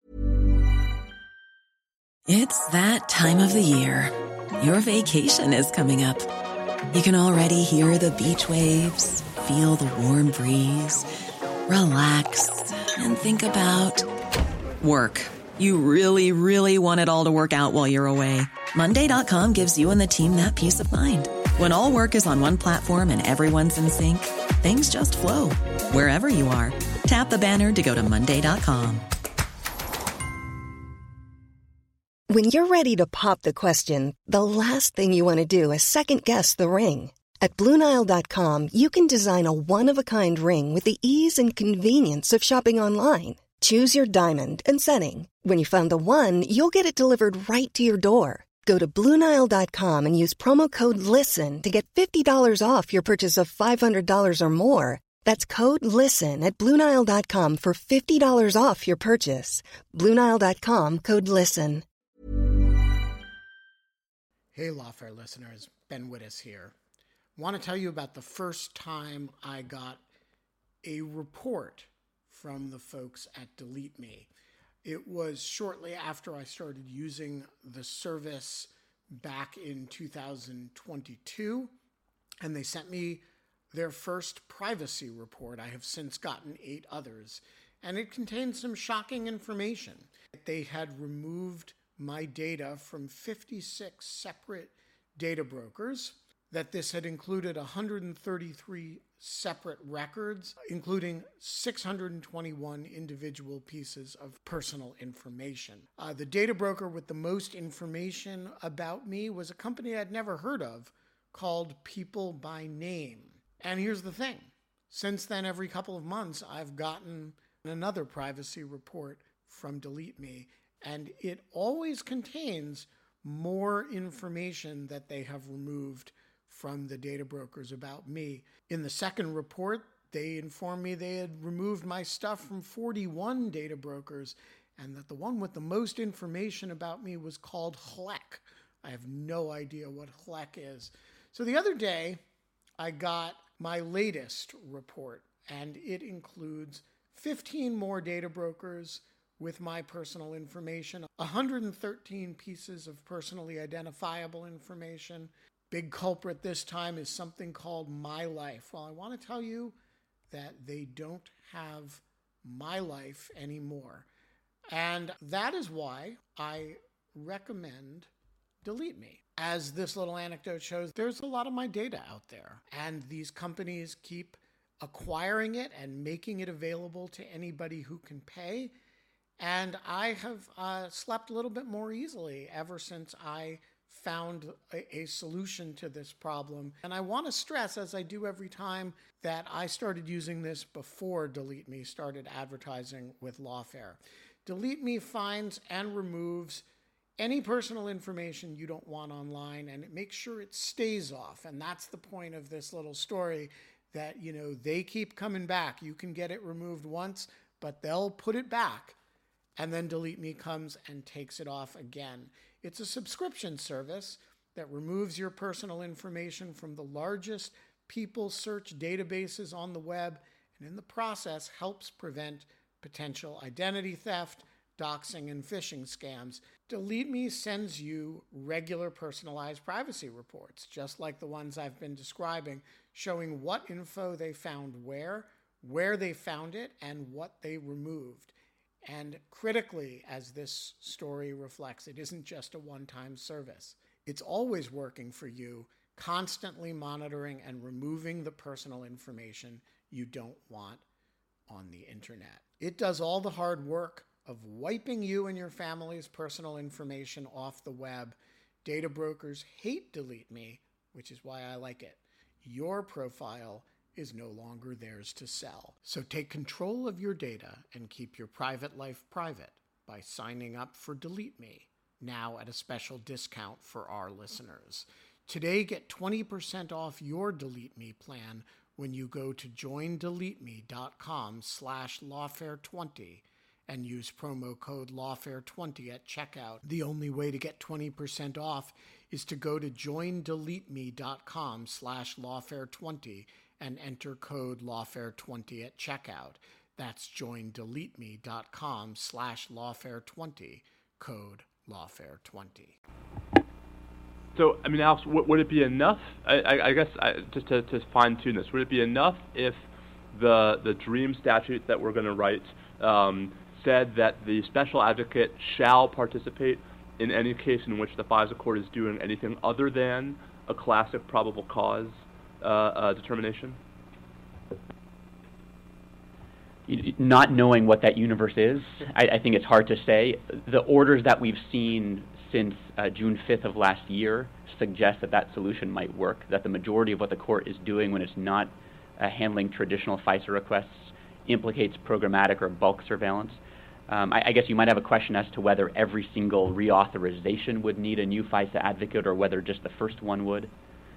It's that time of the year. Your vacation is coming up. You can already hear the beach waves, feel the warm breeze, relax, and think about work. You really, really want it all to work out while you're away. Monday dot com gives you and the team that peace of mind. When all work is on one platform and everyone's in sync, things just flow. Wherever you are, tap the banner to go to Monday dot com.
When you're ready to pop the question, the last thing you want to do is second-guess the ring. At Blue Nile dot com, you can design a one-of-a-kind ring with the ease and convenience of shopping online. Choose your diamond and setting. When you find the one, you'll get it delivered right to your door. Go to Blue Nile dot com and use promo code LISTEN to get fifty dollars off your purchase of five hundred dollars or more. That's code LISTEN at Blue Nile dot com for fifty dollars off your purchase. Blue Nile dot com, code LISTEN.
Hey, Lawfare listeners, Ben Wittes here. Want to tell you about the first time I got a report from the folks at Delete Me. It was shortly after I started using the service back in two thousand twenty-two, and they sent me their first privacy report. I have since gotten eight others, and it contained some shocking information. They had removed my data from fifty-six separate data brokers, that this had included one hundred thirty-three separate records, including six hundred twenty-one individual pieces of personal information. Uh, the data broker with the most information about me was a company I'd never heard of called People by Name. And here's the thing. Since then, every couple of months, I've gotten another privacy report from Delete Me, and it always contains more information that they have removed from the data brokers about me. In the second report, they informed me they had removed my stuff from forty-one data brokers, and that the one with the most information about me was called H L E C. I have no idea what H L E C is. So the other day, I got my latest report, and it includes fifteen more data brokers with my personal information, one hundred thirteen pieces of personally identifiable information. Big culprit this time is something called My Life. Well, I want to tell you that they don't have My Life anymore. And that is why I recommend Delete Me. As this little anecdote shows, there's a lot of my data out there, and these companies keep acquiring it and making it available to anybody who can pay. And I have uh, slept a little bit more easily ever since I found a, a solution to this problem. And I want to stress, as I do every time, that I started using this before Delete Me started advertising with Lawfare. Delete Me finds and removes any personal information you don't want online, and make sure it stays off. And that's the point of this little story, that, you know, they keep coming back. You can get it removed once, but they'll put it back. And then Delete Me comes and takes it off again. It's a subscription service that removes your personal information from the largest people search databases on the web, and in the process helps prevent potential identity theft, doxing, and phishing scams. Delete Me sends you regular personalized privacy reports, just like the ones I've been describing, showing what info they found where, where they found it, and what they removed. And critically, as this story reflects, it isn't just a one-time service. It's always working for you, constantly monitoring and removing the personal information you don't want on the internet. It does all the hard work of wiping you and your family's personal information off the web. Data brokers hate Delete Me, which is why I like it. Your profile is no longer theirs to sell. So take control of your data and keep your private life private by signing up for Delete Me, now at a special discount for our listeners. Today, get twenty percent off your Delete Me plan when you go to joindeleteme.com slash lawfare20 and use promo code lawfare twenty at checkout. The only way to get twenty percent off is to go to joindeleteme.com slash lawfare20 and enter code lawfare twenty at checkout. That's joindeleteme.com slash lawfare20, code lawfare twenty.
So, I mean, Alex, w- would it be enough, I, I, I guess, I, just to, to fine-tune this, would it be enough if the the DREAM statute that we're going to write um, said that the special advocate shall participate in any case in which the FISA court is doing anything other than a classic probable cause uh, uh, determination?
Not knowing what that universe is, I, I think it's hard to say. The orders that we've seen since uh, June fifth of last year suggest that that solution might work, that the majority of what the court is doing when it's not uh, handling traditional FISA requests implicates programmatic or bulk surveillance. Um, I, I guess you might have a question as to whether every single reauthorization would need a new FISA advocate or whether just the first one would.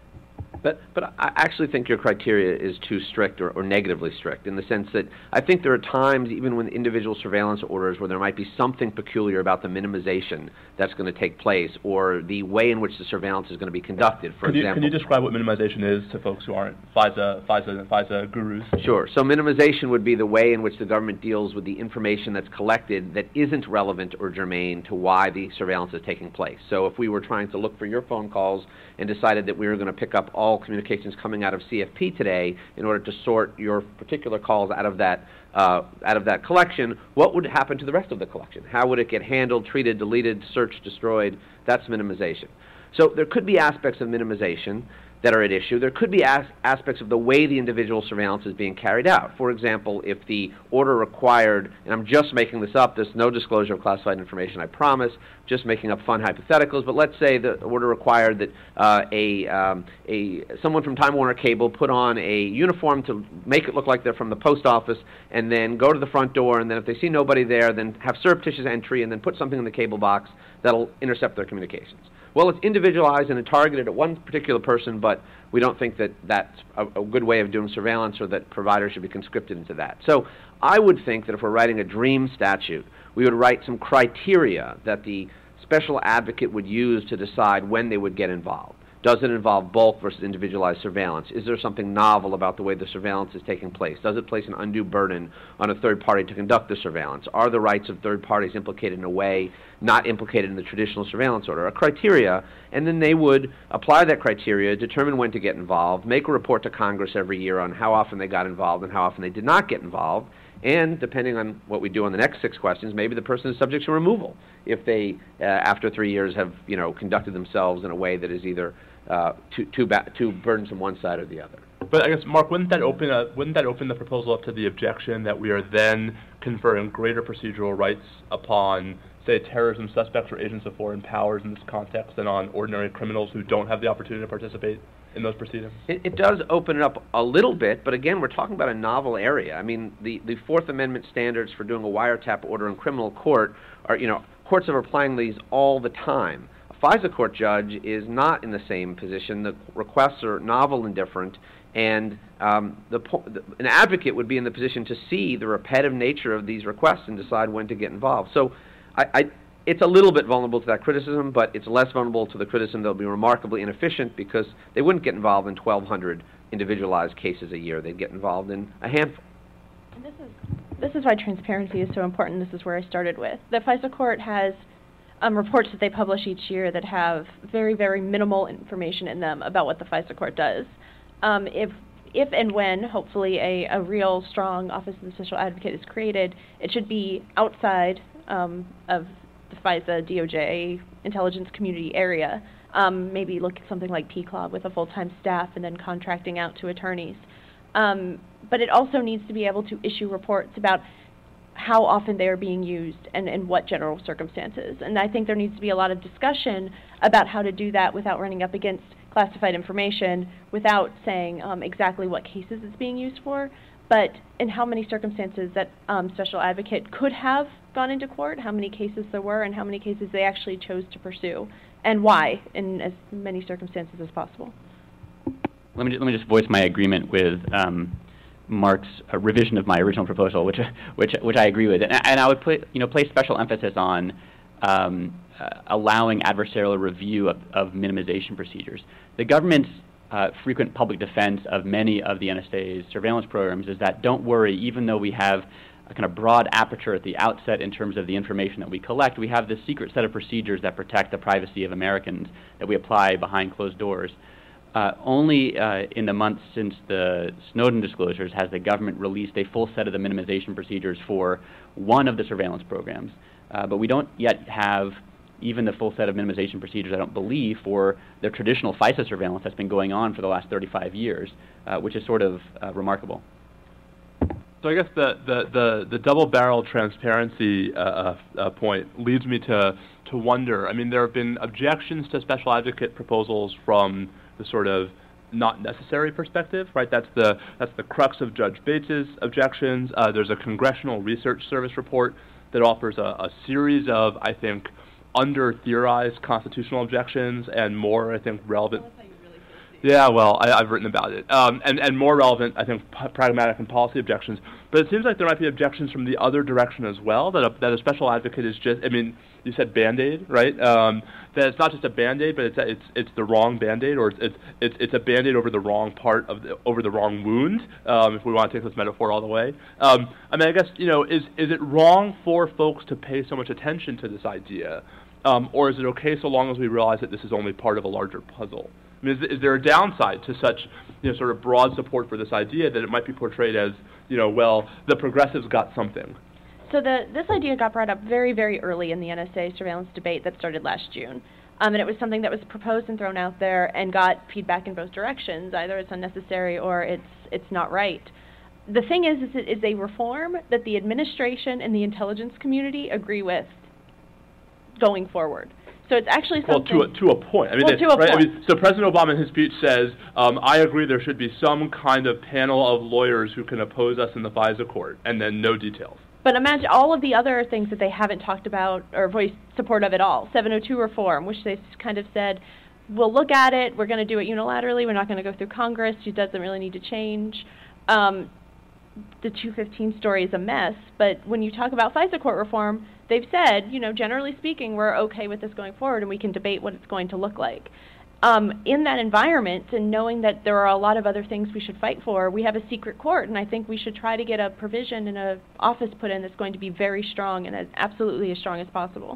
But but I actually think your criteria is too strict or, or negatively strict, in the sense that I think there are times, even with individual surveillance orders, where there might be something peculiar about the minimization that's going to take place or the way in which the surveillance is going to be conducted. For
can you,
example,
can you describe what minimization is to folks who aren't FISA, FISA, FISA gurus?
Sure. So minimization would be the way in which the government deals with the information that's collected that isn't relevant or germane to why the surveillance is taking place. So if we were trying to look for your phone calls and decided that we were going to pick up all communications coming out of C F P today in order to sort your particular calls out of that uh, out of that collection, what would happen to the rest of the collection? How would it get handled, treated, deleted, searched, destroyed? That's minimization. So there could be aspects of minimization that are at issue. There could be as- aspects of the way the individual surveillance is being carried out. For example, if the order required, and I'm just making this up, there's no disclosure of classified information, I promise, just making up fun hypotheticals, but let's say the order required that uh, a, um, a someone from Time Warner Cable put on a uniform to make it look like they're from the post office, and then go to the front door, and then if they see nobody there, then have surreptitious entry, and then put something in the cable box that'll intercept their communications. Well, it's individualized and targeted at one particular person, but we don't think that that's a, a good way of doing surveillance or that providers should be conscripted into that. So I would think that if we're writing a DREAM statute, we would write some criteria that the special advocate would use to decide when they would get involved. Does it involve bulk versus individualized surveillance? Is there something novel about the way the surveillance is taking place? Does it place an undue burden on a third party to conduct the surveillance? Are the rights of third parties implicated in a way not implicated in the traditional surveillance order? A criteria, and then they would apply that criteria, determine when to get involved, make a report to Congress every year on how often they got involved and how often they did not get involved, and depending on what we do on the next six questions, maybe the person is subject to removal if they, uh, after three years, have you know conducted themselves in a way that is either uh, too too, ba- too burdensome one side or the other.
But I guess, Mark, wouldn't that open a, wouldn't that open the proposal up to the objection that we are then conferring greater procedural rights upon, say, terrorism suspects or agents of foreign powers in this context than on ordinary criminals who don't have the opportunity to participate in those proceedings?
It, it does open it up a little bit, but again, we're talking about a novel area. I mean, the, the Fourth Amendment standards for doing a wiretap order in criminal court are, you know, courts are applying these all the time. A FISA court judge is not in the same position. The requests are novel and different, and um, the, the, an advocate would be in the position to see the repetitive nature of these requests and decide when to get involved. So I, I, it's a little bit vulnerable to that criticism, but it's less vulnerable to the criticism they'll be remarkably inefficient because they wouldn't get involved in twelve hundred individualized cases a year. They'd get involved in a handful.
And this is this is why transparency is so important. This is where I started with. The FISA court has um, reports that they publish each year that have very, very minimal information in them about what the FISA court does. Um, if if and when, hopefully, a, a real strong Office of the Special Advocate is created, it should be outside um, of the FISA, D O J, intelligence community area. Um, maybe look at something like P C L O B with a full-time staff and then contracting out to attorneys. Um, but it also needs to be able to issue reports about how often they are being used and in what general circumstances. And I think there needs to be a lot of discussion about how to do that without running up against classified information, without saying um, exactly what cases it's being used for, but in how many circumstances that um, special advocate could have gone into court, how many cases there were, and how many cases they actually chose to pursue, and why in as many circumstances as possible.
Let me, let me just voice my agreement with um, Mark's uh, revision of my original proposal, which, which, which I agree with. And, and I would put, you know, place special emphasis on um, uh, allowing adversarial review of, of minimization procedures. The government's uh, frequent public defense of many of the N S A's surveillance programs is that, don't worry, even though we have a kind of broad aperture at the outset in terms of the information that we collect, we have this secret set of procedures that protect the privacy of Americans that we apply behind closed doors. Uh, only uh, in the months since the Snowden disclosures has the government released a full set of the minimization procedures for one of the surveillance programs. Uh, but we don't yet have even the full set of minimization procedures, I don't believe, for the traditional FISA surveillance that's been going on for the last thirty-five years, uh, which is sort of uh, remarkable.
So I guess the, the, the, the double-barrel transparency uh, uh, point leads me to, to wonder. I mean, there have been objections to special advocate proposals from the sort of not necessary perspective, right? That's the that's the crux of Judge Bates's objections. Uh, there's a Congressional Research Service report that offers a, a series of, I think, under-theorized constitutional objections and more, I think, relevant. Yeah, well, I, I've written about it. Um, and, and more relevant, I think, p- pragmatic and policy objections. But it seems like there might be objections from the other direction as well, that a, that a special advocate is just, I mean, you said Band-Aid, right? Um, that it's not just a Band-Aid, but it's a, it's it's the wrong Band-Aid, or it's it's it's a Band-Aid over the wrong part of the, over the wrong wound, um, if we want to take this metaphor all the way. Um, I mean, I guess, you know, is is it wrong for folks to pay so much attention to this idea? Um, or is it okay so long as we realize that this is only part of a larger puzzle? I mean, is, is there a downside to such, you know, sort of broad support for this idea that it might be portrayed as, you know, well, the progressives got something?
So the, this idea got brought up very, very early in the N S A surveillance debate that started last June. Um, and it was something that was proposed and thrown out there and got feedback in both directions. Either it's unnecessary or it's it's not right. The thing is, is it is a reform that the administration and the intelligence community agree with going forward. So it's actually something...
Well, to a, to a point. I mean,
well,
they,
to a
right?
point.
I mean, so President Obama in his speech says, um, I agree there should be some kind of panel of lawyers who can oppose us in the FISA court, and then no details.
But imagine all of the other things that they haven't talked about or voiced support of at all. seven oh two reform, which they kind of said, we'll look at it, we're going to do it unilaterally, we're not going to go through Congress, it doesn't really need to change. Um, the two fifteen story is a mess, but when you talk about FISA court reform, they've said, you know, generally speaking, we're okay with this going forward and we can debate what it's going to look like. Um, in that environment, and knowing that there are a lot of other things we should fight for, we have a secret court, and I think we should try to get a provision and a office put in that's going to be very strong and as absolutely as strong as possible.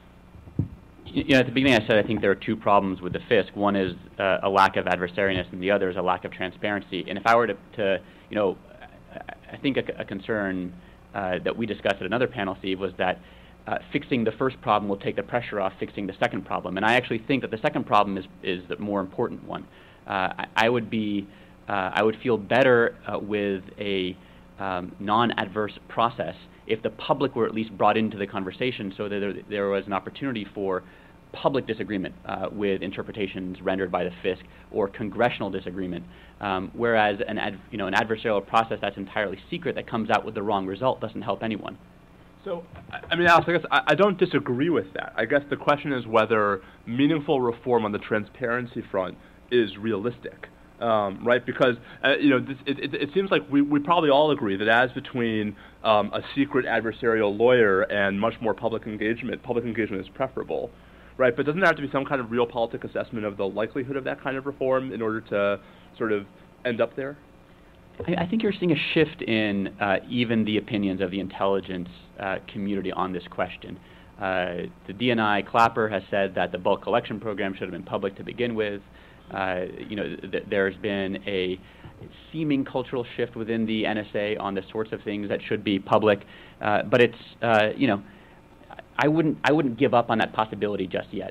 You know, at the beginning I said I think there are two problems with the F I S C. One is uh, a lack of adversariness, and the other is a lack of transparency. And if I were to, to you know, I think a, a concern uh, that we discussed at another panel, Steve, was that Uh, fixing the first problem will take the pressure off fixing the second problem. And I actually think that the second problem is, is the more important one. Uh, I, I would be, uh, I would feel better uh, with a um, non-adverse process if the public were at least brought into the conversation so that there, there was an opportunity for public disagreement uh, with interpretations rendered by the F I S C or congressional disagreement. Um, whereas an, ad, you know, an adversarial process that's entirely secret that comes out with the wrong result doesn't help anyone.
So So, I mean, Alex, I guess I, I don't disagree with that. I guess the question is whether meaningful reform on the transparency front is realistic, um, right? Because, uh, you know, this, it, it, it seems like we, we probably all agree that as between um, a secret adversarial lawyer and much more public engagement, public engagement is preferable, right? But doesn't there have to be some kind of real politic assessment of the likelihood of that kind of reform in order to sort of end up there?
I, I think you're seeing a shift in uh, even the opinions of the intelligence uh, community on this question. Uh, the D N I Clapper has said that the bulk collection program should have been public to begin with. Uh, you know, th- there's been a seeming cultural shift within the N S A on the sorts of things that should be public, uh, but it's uh, you know, I wouldn't I wouldn't give up on that possibility just yet.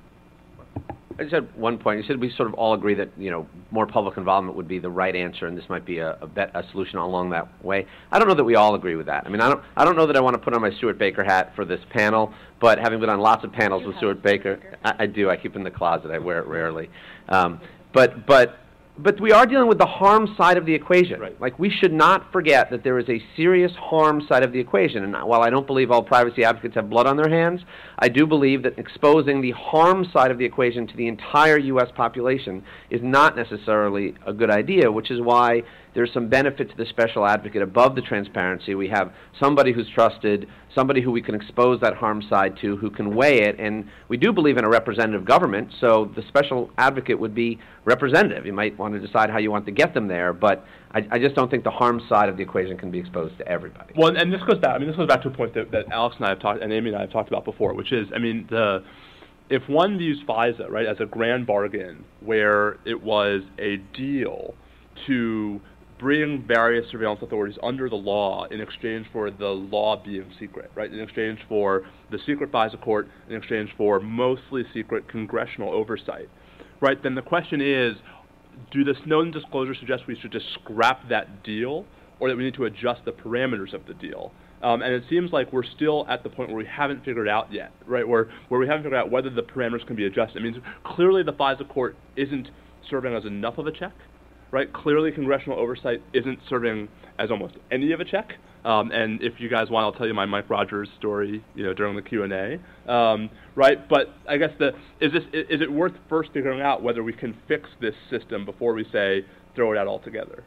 I just had one point. You said we sort of all agree that, you know, more public involvement would be the right answer, and this might be a, a, bet, a solution along that way. I don't know that we all agree with that. I mean, I don't I don't know that I want to put on my Stuart Baker hat for this panel, but having been on lots of panels with Stuart Baker, I, I do. I keep it in the closet. I wear it rarely. Um, but but but we are dealing with the harm side of the equation.
Right.
Like, we should not forget that there is a serious harm side of the equation. And while I don't believe all privacy advocates have blood on their hands, I do believe that exposing the harm side of the equation to the entire U S population is not necessarily a good idea, which is why there's some benefit to the special advocate above the transparency. We have somebody who's trusted, somebody who we can expose that harm side to, who can weigh it, and we do believe in a representative government, so the special advocate would be representative. You might want to decide how you want to get them there, but I, I just don't think the harm side of the equation can be exposed to everybody.
Well, and this goes back, I mean, this goes back to a point that, that Alex and I have talked, and Amy and I have talked about before, which is, I mean, the if one views FISA, right, as a grand bargain where it was a deal to bring various surveillance authorities under the law in exchange for the law being secret, right? In exchange for the secret FISA court, in exchange for mostly secret congressional oversight, right? Then the question is, do the Snowden disclosures suggest we should just scrap that deal, or that we need to adjust the parameters of the deal? Um, and it seems like we're still at the point where we haven't figured out yet, right? Where where we haven't figured out whether the parameters can be adjusted. I mean, clearly the FISA court isn't serving as enough of a check. Right, clearly congressional oversight isn't serving as almost any of a check. Um, and if you guys want, I'll tell you my Mike Rogers story, you know, during the Q and A. Um, right, but I guess the is this is it worth first figuring out whether we can fix this system before we say throw it out altogether?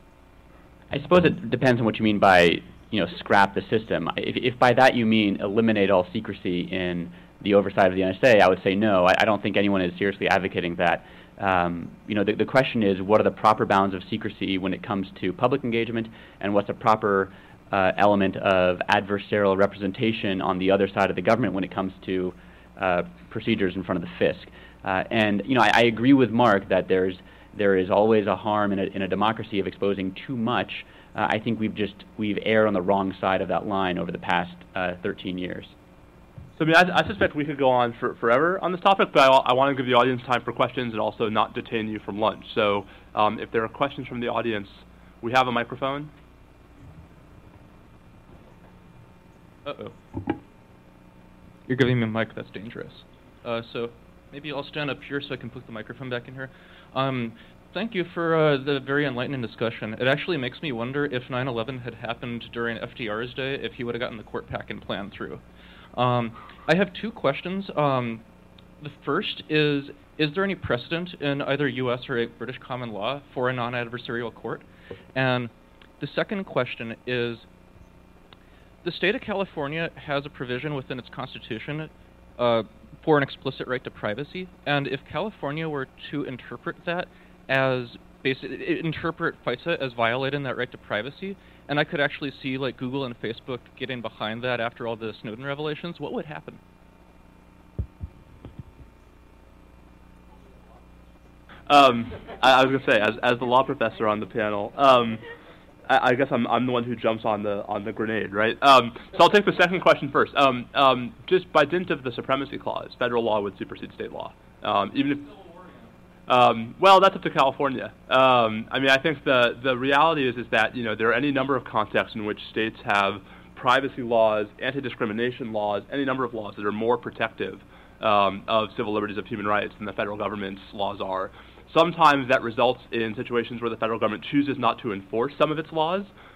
I suppose it depends on what you mean by, you know, scrap the system. If, if by that you mean eliminate all secrecy in the oversight of the N S A, I would say no. I, I don't think anyone is seriously advocating that. Um, you know, the, the question is, what are the proper bounds of secrecy when it comes to public engagement, and what's a proper uh, element of adversarial representation on the other side of the government when it comes to uh, procedures in front of the FISC? Uh, and you know, I, I agree with Mark that there's there is always a harm in a, in a democracy of exposing too much. Uh, I think we've just we've erred on the wrong side of that line over the past uh, thirteen years.
So, I mean, I, I suspect we could go on for, forever on this topic, but I, I want to give the audience time for questions and also not detain you from lunch. So, um, if there are questions from the audience, we have a microphone.
Uh-oh. You're giving me a mic, that's dangerous. Uh, so, maybe I'll stand up here so I can put the microphone back in here. Um, thank you for uh, the very enlightening discussion. It actually makes me wonder if nine eleven had happened during F D R's day, if he would have gotten the court pack and plan through. Um, I have two questions. Um, the first is, is there any precedent in either U S or a British common law for a non-adversarial court? And the second question is, the state of California has a provision within its constitution uh, for an explicit right to privacy, and if California were to interpret that as basically interpret FISA as violating that right to privacy, and I could actually see like Google and Facebook getting behind that after all the Snowden revelations, what would happen?
Um, I, I was going to say, as as the law professor on the panel, um, I, I guess I'm I'm the one who jumps on the on the grenade, right? Um, so I'll take the second question first. Um, um, just by dint of the supremacy clause, federal law would supersede state law, um, even if. Um, well, that's up to California. Um, I mean, I think the the reality is is that, you know, there are any number of contexts in which states have privacy laws, anti-discrimination laws, any number of laws that are more protective um, of civil liberties, of human rights than the federal government's laws are. Sometimes that results in situations where the federal government chooses not to enforce some of its laws,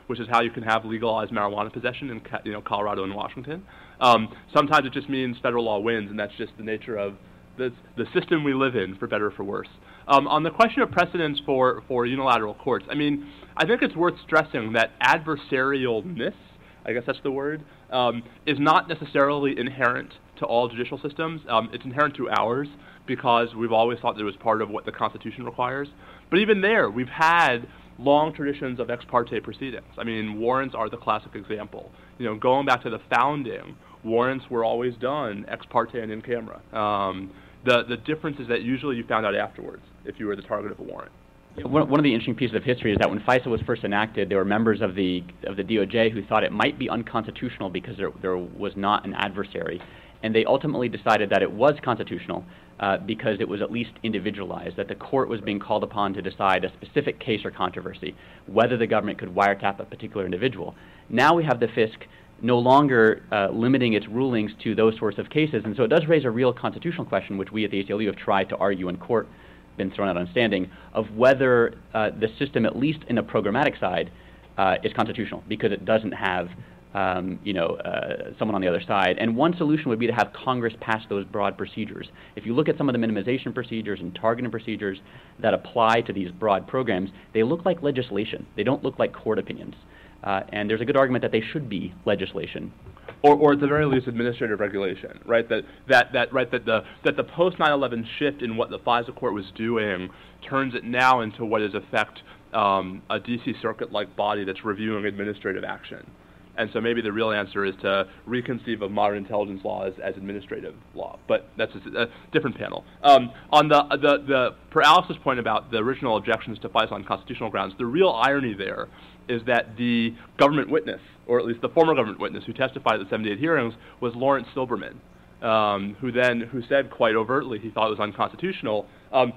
which is how you can have legalized marijuana possession in you know, Colorado and Washington. Um, sometimes it just means federal law wins, and that's just the nature of the, the system we live in, for better or for worse. Um, on the question of precedents for, for unilateral courts, I mean, I think it's worth stressing that adversarialness, I guess that's the word, um, is not necessarily inherent to all judicial systems. Um, it's inherent to ours because we've always thought that it was part of what the Constitution requires. But even there, we've had long traditions of ex parte proceedings. I mean, warrants are the classic example. You know, going back to the founding, warrants were always done ex parte and in camera. Um, the, the difference is that usually you found out afterwards if you were the target of a warrant.
One, one of the interesting pieces of history is that when FISA was first enacted, there were members of the of the D O J who thought it might be unconstitutional because there, there was not an adversary. And they ultimately decided that it was constitutional uh, because it was at least individualized, that the court was being called upon to decide a specific case or controversy, whether the government could wiretap a particular individual. Now we have the F I S C no longer uh, limiting its rulings to those sorts of cases, and so it does raise a real constitutional question, which we at the A C L U have tried to argue in court, been thrown out on standing, of whether uh, the system, at least in the programmatic side, uh, is constitutional, because it doesn't have Um, you know, uh, someone on the other side. And one solution would be to have Congress pass those broad procedures. If you look at some of the minimization procedures and targeting procedures that apply to these broad programs, they look like legislation. They don't look like court opinions. Uh, and there's a good argument that they should be legislation.
Or, or at the very least, administrative regulation, right? That that that right that the that the post nine eleven shift in what the FISA court was doing turns it now into what is in effect um, a D C Circuit-like body that's reviewing administrative action. And so maybe the real answer is to reconceive of modern intelligence law as, as administrative law, but that's a, a different panel. Um, on the, the, the, per Alex's point about the original objections to FISA on constitutional grounds, the real irony there is that the government witness, or at least the former government witness who testified at the seventy-eight hearings, was Lawrence Silberman, um, who then, who said quite overtly he thought it was unconstitutional. Um,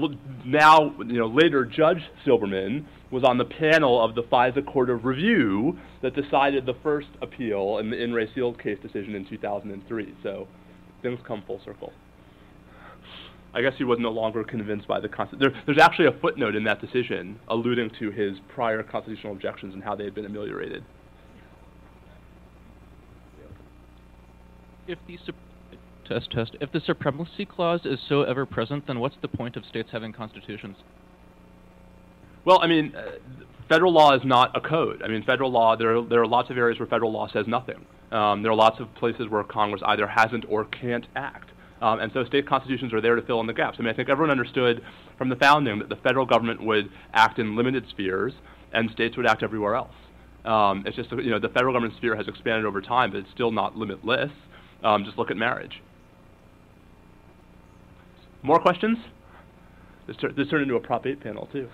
now, you know, later Judge Silberman was on the panel of the FISA Court of Review that decided the first appeal in the In re Sealed case decision in two thousand three. So things come full circle. I guess he was no longer convinced by the Constitution. There, there's actually a footnote in that decision alluding to his prior constitutional objections and how they had been ameliorated.
If the test test if the supremacy clause is so ever present, then what's the point of states having constitutions?
Well, I mean, uh, federal law is not a code. I mean, federal law, there are, there are lots of areas where federal law says nothing. Um, there are lots of places where Congress either hasn't or can't act. Um, and so state constitutions are there to fill in the gaps. I mean, I think everyone understood from the founding that the federal government would act in limited spheres and states would act everywhere else. Um, it's just, you know, the federal government sphere has expanded over time, but it's still not limitless. Um, just look at marriage. More questions? This, tur this turned into a Prop eight panel, too.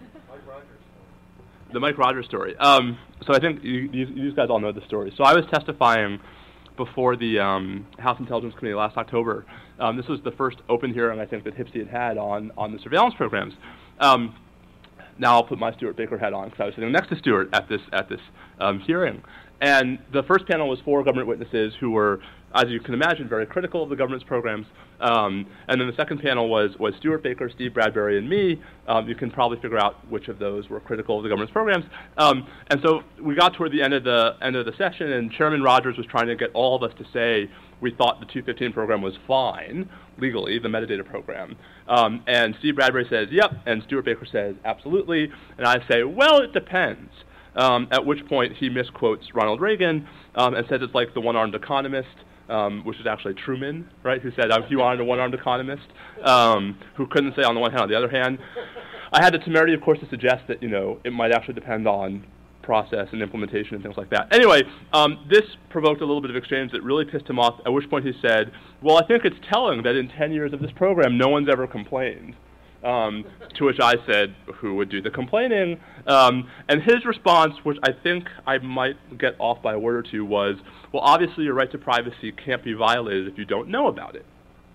The Mike Rogers story. Um, so I think you, you, you guys all know the story. So I was testifying before the um, House Intelligence Committee last October. Um, this was the first open hearing I think that H I P S I had had on, on the surveillance programs. Um, now I'll put my Stuart Baker hat on because I was sitting next to Stuart at this, at this um, hearing. And the first panel was four government witnesses who were, as you can imagine, very critical of the government's programs. Um, and then the second panel was, was Stuart Baker, Steve Bradbury, and me. Um, you can probably figure out which of those were critical of the government's programs. Um, and so we got toward the end of the end of the session, and Chairman Rogers was trying to get all of us to say we thought the two fifteen program was fine, legally, the metadata program. Um, and Steve Bradbury says, yep, and Stuart Baker says, absolutely. And I say, well, it depends. Um, at which point he misquotes Ronald Reagan um, and says it's like the one-armed economist, um, which is actually Truman, right, who said, he wanted a one-armed economist, um, who couldn't say on the one hand, on the other hand. I had the temerity, of course, to suggest that, you know, it might actually depend on process and implementation and things like that. Anyway, um, this provoked a little bit of exchange that really pissed him off, at which point he said, well, I think it's telling that in ten years of this program, no one's ever complained. Um, to which I said, who would do the complaining? Um, and his response, which I think I might get off by a word or two, was, well, obviously your right to privacy can't be violated if you don't know about it.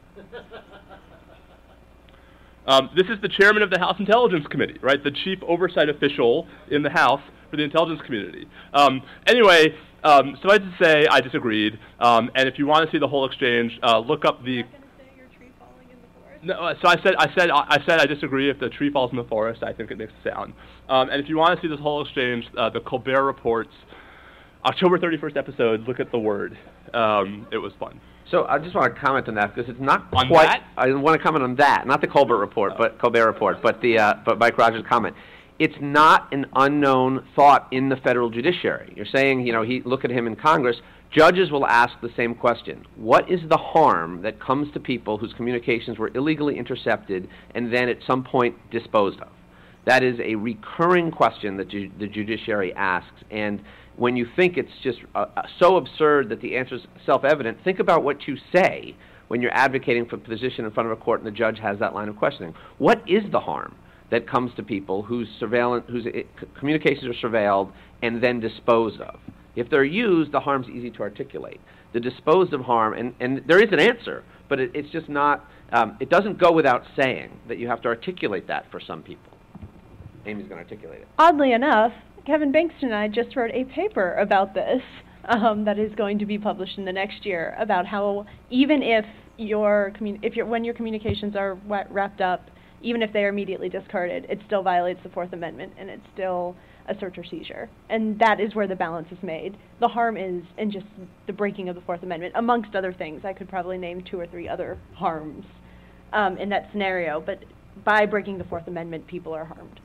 um, this is the chairman of the House Intelligence Committee, right, the chief oversight official in the House for the intelligence community. Um, anyway, um, suffice to say, I disagreed. Um, and if you want to see the whole exchange, uh, look up the... No, uh, so I said, I said, I said, I disagree. If the tree falls in the forest, I think it makes a sound. Um, and if you want to see this whole exchange, uh, the Colbert Report's October thirty-first episode, look at the word. Um, it was fun.
So I just want to comment on that because it's not
on
quite.
That?
I want to comment on that, not the Colbert Report,
oh.
but Colbert Report, but the uh, but Mike Rogers' comment. It's not an unknown thought in the federal judiciary. You're saying, you know, he look at him in Congress. Judges will ask the same question. What is the harm that comes to people whose communications were illegally intercepted and then at some point disposed of? That is a recurring question that ju- the judiciary asks. And when you think it's just uh, so absurd that the answer is self-evident, think about what you say when you're advocating for a position in front of a court and the judge has that line of questioning. What is the harm that comes to people whose surveillance, whose communications are surveilled and then disposed of? If they're used, the harm's easy to articulate. The disposed of harm, and, and there is an answer, but it, it's just not, um, it doesn't go without saying that you have to articulate that for some people. Amy's going to articulate it.
Oddly enough, Kevin Bankston and I just wrote a paper about this um, that is going to be published in the next year about how even if your, commun- if your when your communications are wrapped up, even if they are immediately discarded, it still violates the Fourth Amendment, and it's still a search or seizure. And that is where the balance is made. The harm is in just the breaking of the Fourth Amendment, amongst other things. I could probably name two or three other harms um, in that scenario, but by breaking the Fourth Amendment, people are harmed.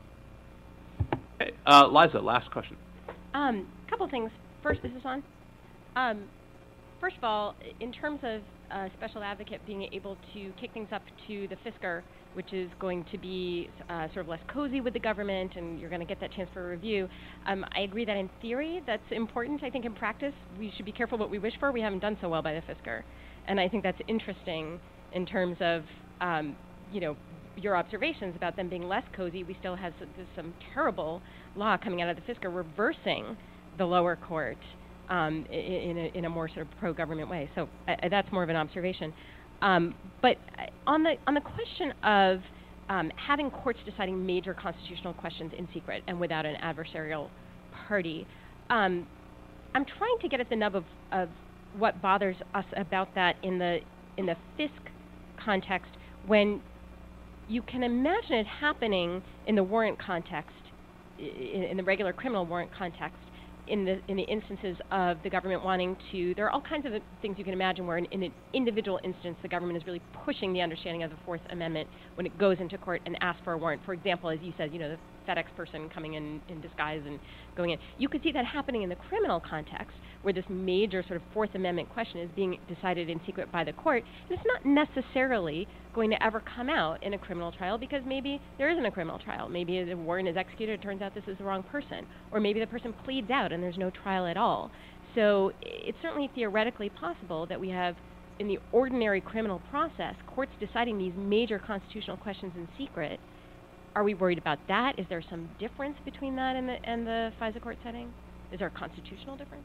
Hey, uh, Liza, last question.
Um, couple things. First, this is on. Um, first of all, in terms of a special advocate being able to kick things up to the Fisker, which is going to be uh, sort of less cozy with the government, and you're going to get that chance for review. Um, I agree that in theory that's important. I think in practice we should be careful what we wish for. We haven't done so well by the Fisker, and I think that's interesting in terms of um, you know your observations about them being less cozy. We still have some, some terrible law coming out of the Fisker reversing the lower court um, in, in, a, in a more sort of pro-government way. So uh, that's more of an observation. Um, but on the on the question of um, having courts deciding major constitutional questions in secret and without an adversarial party, um, I'm trying to get at the nub of, of what bothers us about that in the in the Fisk context, when you can imagine it happening in the warrant context, in, in the regular criminal warrant context, in the in the instances of the government wanting to, there are all kinds of things you can imagine where in, in an individual instance the government is really pushing the understanding of the Fourth Amendment when it goes into court and asks for a warrant. For example, as you said, you know, the FedEx person coming in in disguise and going in. You could see that happening in the criminal context where this major sort of Fourth Amendment question is being decided in secret by the court. And it's not necessarily going to ever come out in a criminal trial because maybe there isn't a criminal trial. Maybe the warrant is executed, it turns out this is the wrong person. Or maybe the person pleads out and there's no trial at all. So it's certainly theoretically possible that we have, in the ordinary criminal process, courts deciding these major constitutional questions in secret. Are we worried about that? Is there some difference between that and the, and the FISA court setting? Is there a constitutional difference?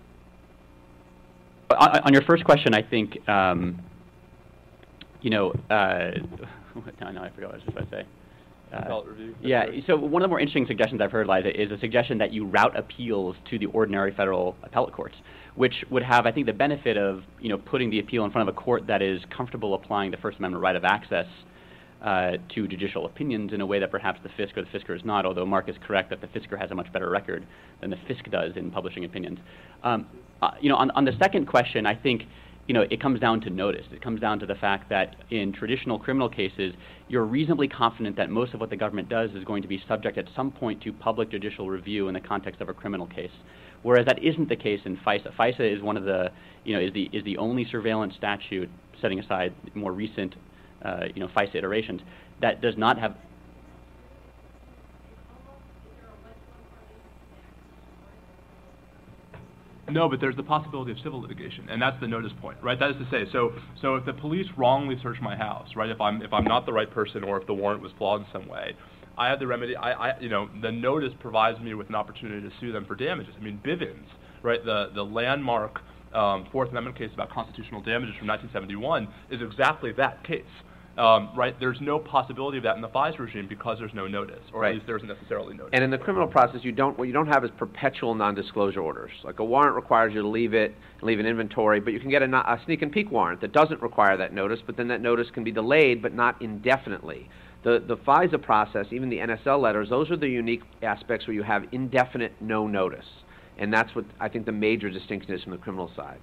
On, on your first question, I think, um, you know, uh, no, no, I forgot what I was just about to say. Uh, review, yeah, right. So one of the more interesting suggestions I've heard, Liza, is a suggestion that you route appeals to the ordinary federal appellate courts, which would have, I think, the benefit of, you know, putting the appeal in front of a court that is comfortable applying the First Amendment right of access Uh, to judicial opinions in a way that perhaps the Fisk or the Fisker is not, although Mark is correct that the Fisker has a much better record than the Fisk does in publishing opinions. Um, uh, you know, on, on the second question, I think, you know, it comes down to notice. It comes down to the fact that in traditional criminal cases, you're reasonably confident that most of what the government does is going to be subject at some point to public judicial review in the context of a criminal case. Whereas that isn't the case in FISA. FISA is one of the, you know, is the is the only surveillance statute, setting aside more recent Uh, you know, FISA iterations, that does not have.
No, but there's the possibility of civil litigation, and that's the notice point, right? That is to say, so so if the police wrongly search my house, right? If I'm if I'm not the right person, or if the warrant was flawed in some way, I have the remedy. I, I you know, the notice provides me with an opportunity to sue them for damages. I mean, Bivens, right? The the landmark um, Fourth Amendment case about constitutional damages from nineteen seventy-one is exactly that case. Um, right? There's no possibility of that in the FISA regime because there's no notice, or
right.
at least there isn't necessarily notice.
And in the criminal process, you don't what you don't have is perpetual non-disclosure orders. Like a warrant requires you to leave it, leave an inventory, but you can get a, a sneak and peek warrant that doesn't require that notice, but then that notice can be delayed, but not indefinitely. The the FISA process, even the N S L letters, those are the unique aspects where you have indefinite no notice, and that's what I think the major distinction is from the criminal side.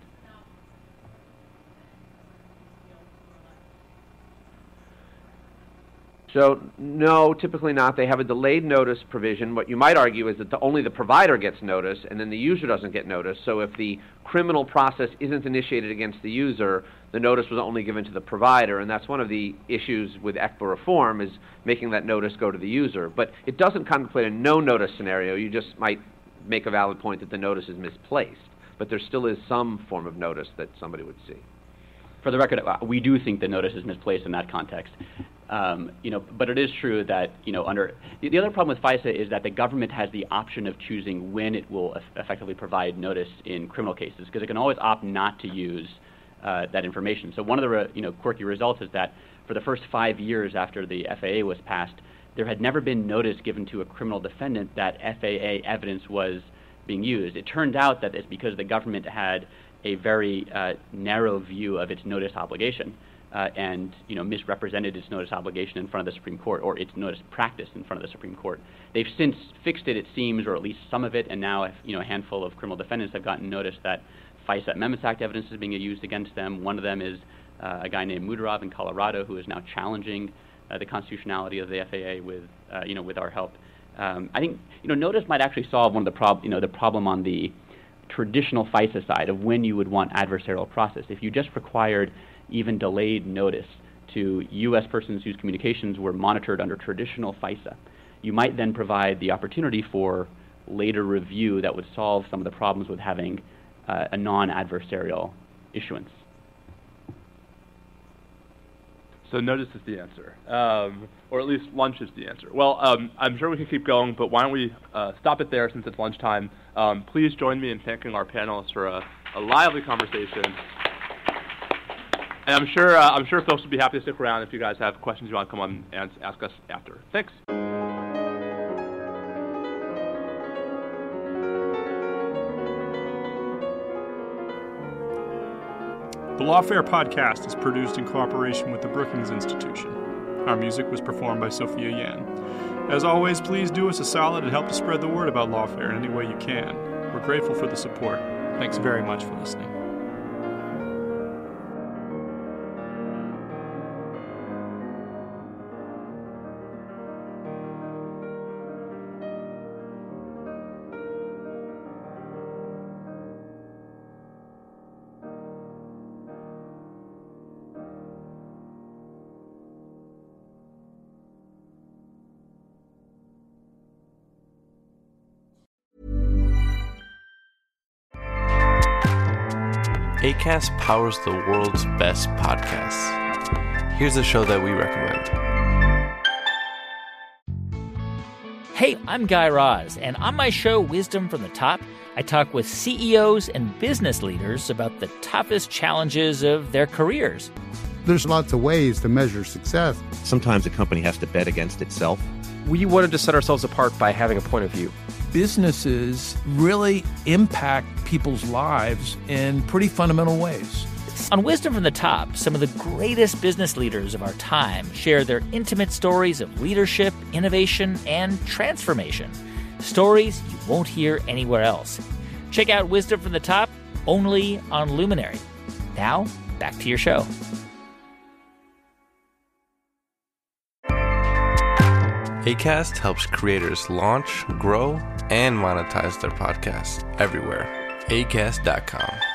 So, no, typically not. They have a delayed notice provision. What you might argue is that the, only the provider gets notice and then the user doesn't get notice. So if the criminal process isn't initiated against the user, the notice was only given to the provider, and that's one of the issues with E C B A reform is making that notice go to the user. But it doesn't contemplate a no-notice scenario. You just might make a valid point that the notice is misplaced. But there still is some form of notice that somebody would see.
For the record, we do think the notice is misplaced in that context. Um, you know, but it is true that, you know, under the, the other problem with FISA is that the government has the option of choosing when it will eff- effectively provide notice in criminal cases, because it can always opt not to use uh, that information. So one of the re- you know quirky results is that for the first five years after the F A A was passed, there had never been notice given to a criminal defendant that F A A evidence was being used. It turned out that it's because the government had a very uh, narrow view of its notice obligation. Uh, and you know misrepresented its notice obligation in front of the Supreme Court, or its notice practice in front of the Supreme Court. They've since fixed it, it seems, or at least some of it, and now you know a handful of criminal defendants have gotten notice that FISA Amendments Act evidence is being used against them. One of them is uh, a guy named Mudarov in Colorado who is now challenging uh, the constitutionality of the F A A with uh, you know with our help. Um, I think you know notice might actually solve one of the prob you know the problem on the traditional FISA side of when you would want adversarial process. If you just required even delayed notice to U S persons whose communications were monitored under traditional FISA, you might then provide the opportunity for later review that would solve some of the problems with having uh, a non-adversarial issuance.
So notice is the answer, um, or at least lunch is the answer. Well, um, I'm sure we can keep going, but why don't we uh, stop it there since it's lunchtime. Um, please join me in thanking our panelists for a, a lively conversation. And I'm sure uh, I'm sure folks will be happy to stick around if you guys have questions you want to come on and ask us after. Thanks.
The Lawfare podcast is produced in cooperation with the Brookings Institution. Our music was performed by Sophia Yan. As always, please do us a solid and help to spread the word about Lawfare in any way you can. We're grateful for the support. Thanks very much for listening.
Acast powers the world's best podcasts. Here's a show that we recommend.
Hey, I'm Guy Raz, and on my show, Wisdom from the Top, I talk with C E Os and business leaders about the toughest challenges of their careers.
There's lots of ways to measure success.
Sometimes a company has to bet against itself.
We wanted to set ourselves apart by having a point of view.
Businesses really impact people's lives in pretty fundamental ways.
On Wisdom from the Top, some of the greatest business leaders of our time share their intimate stories of leadership, innovation, and transformation. Stories you won't hear anywhere else. Check out Wisdom from the Top only on Luminary. Now, back to your show.
Acast helps creators launch, grow, and monetize their podcasts everywhere. acast dot com.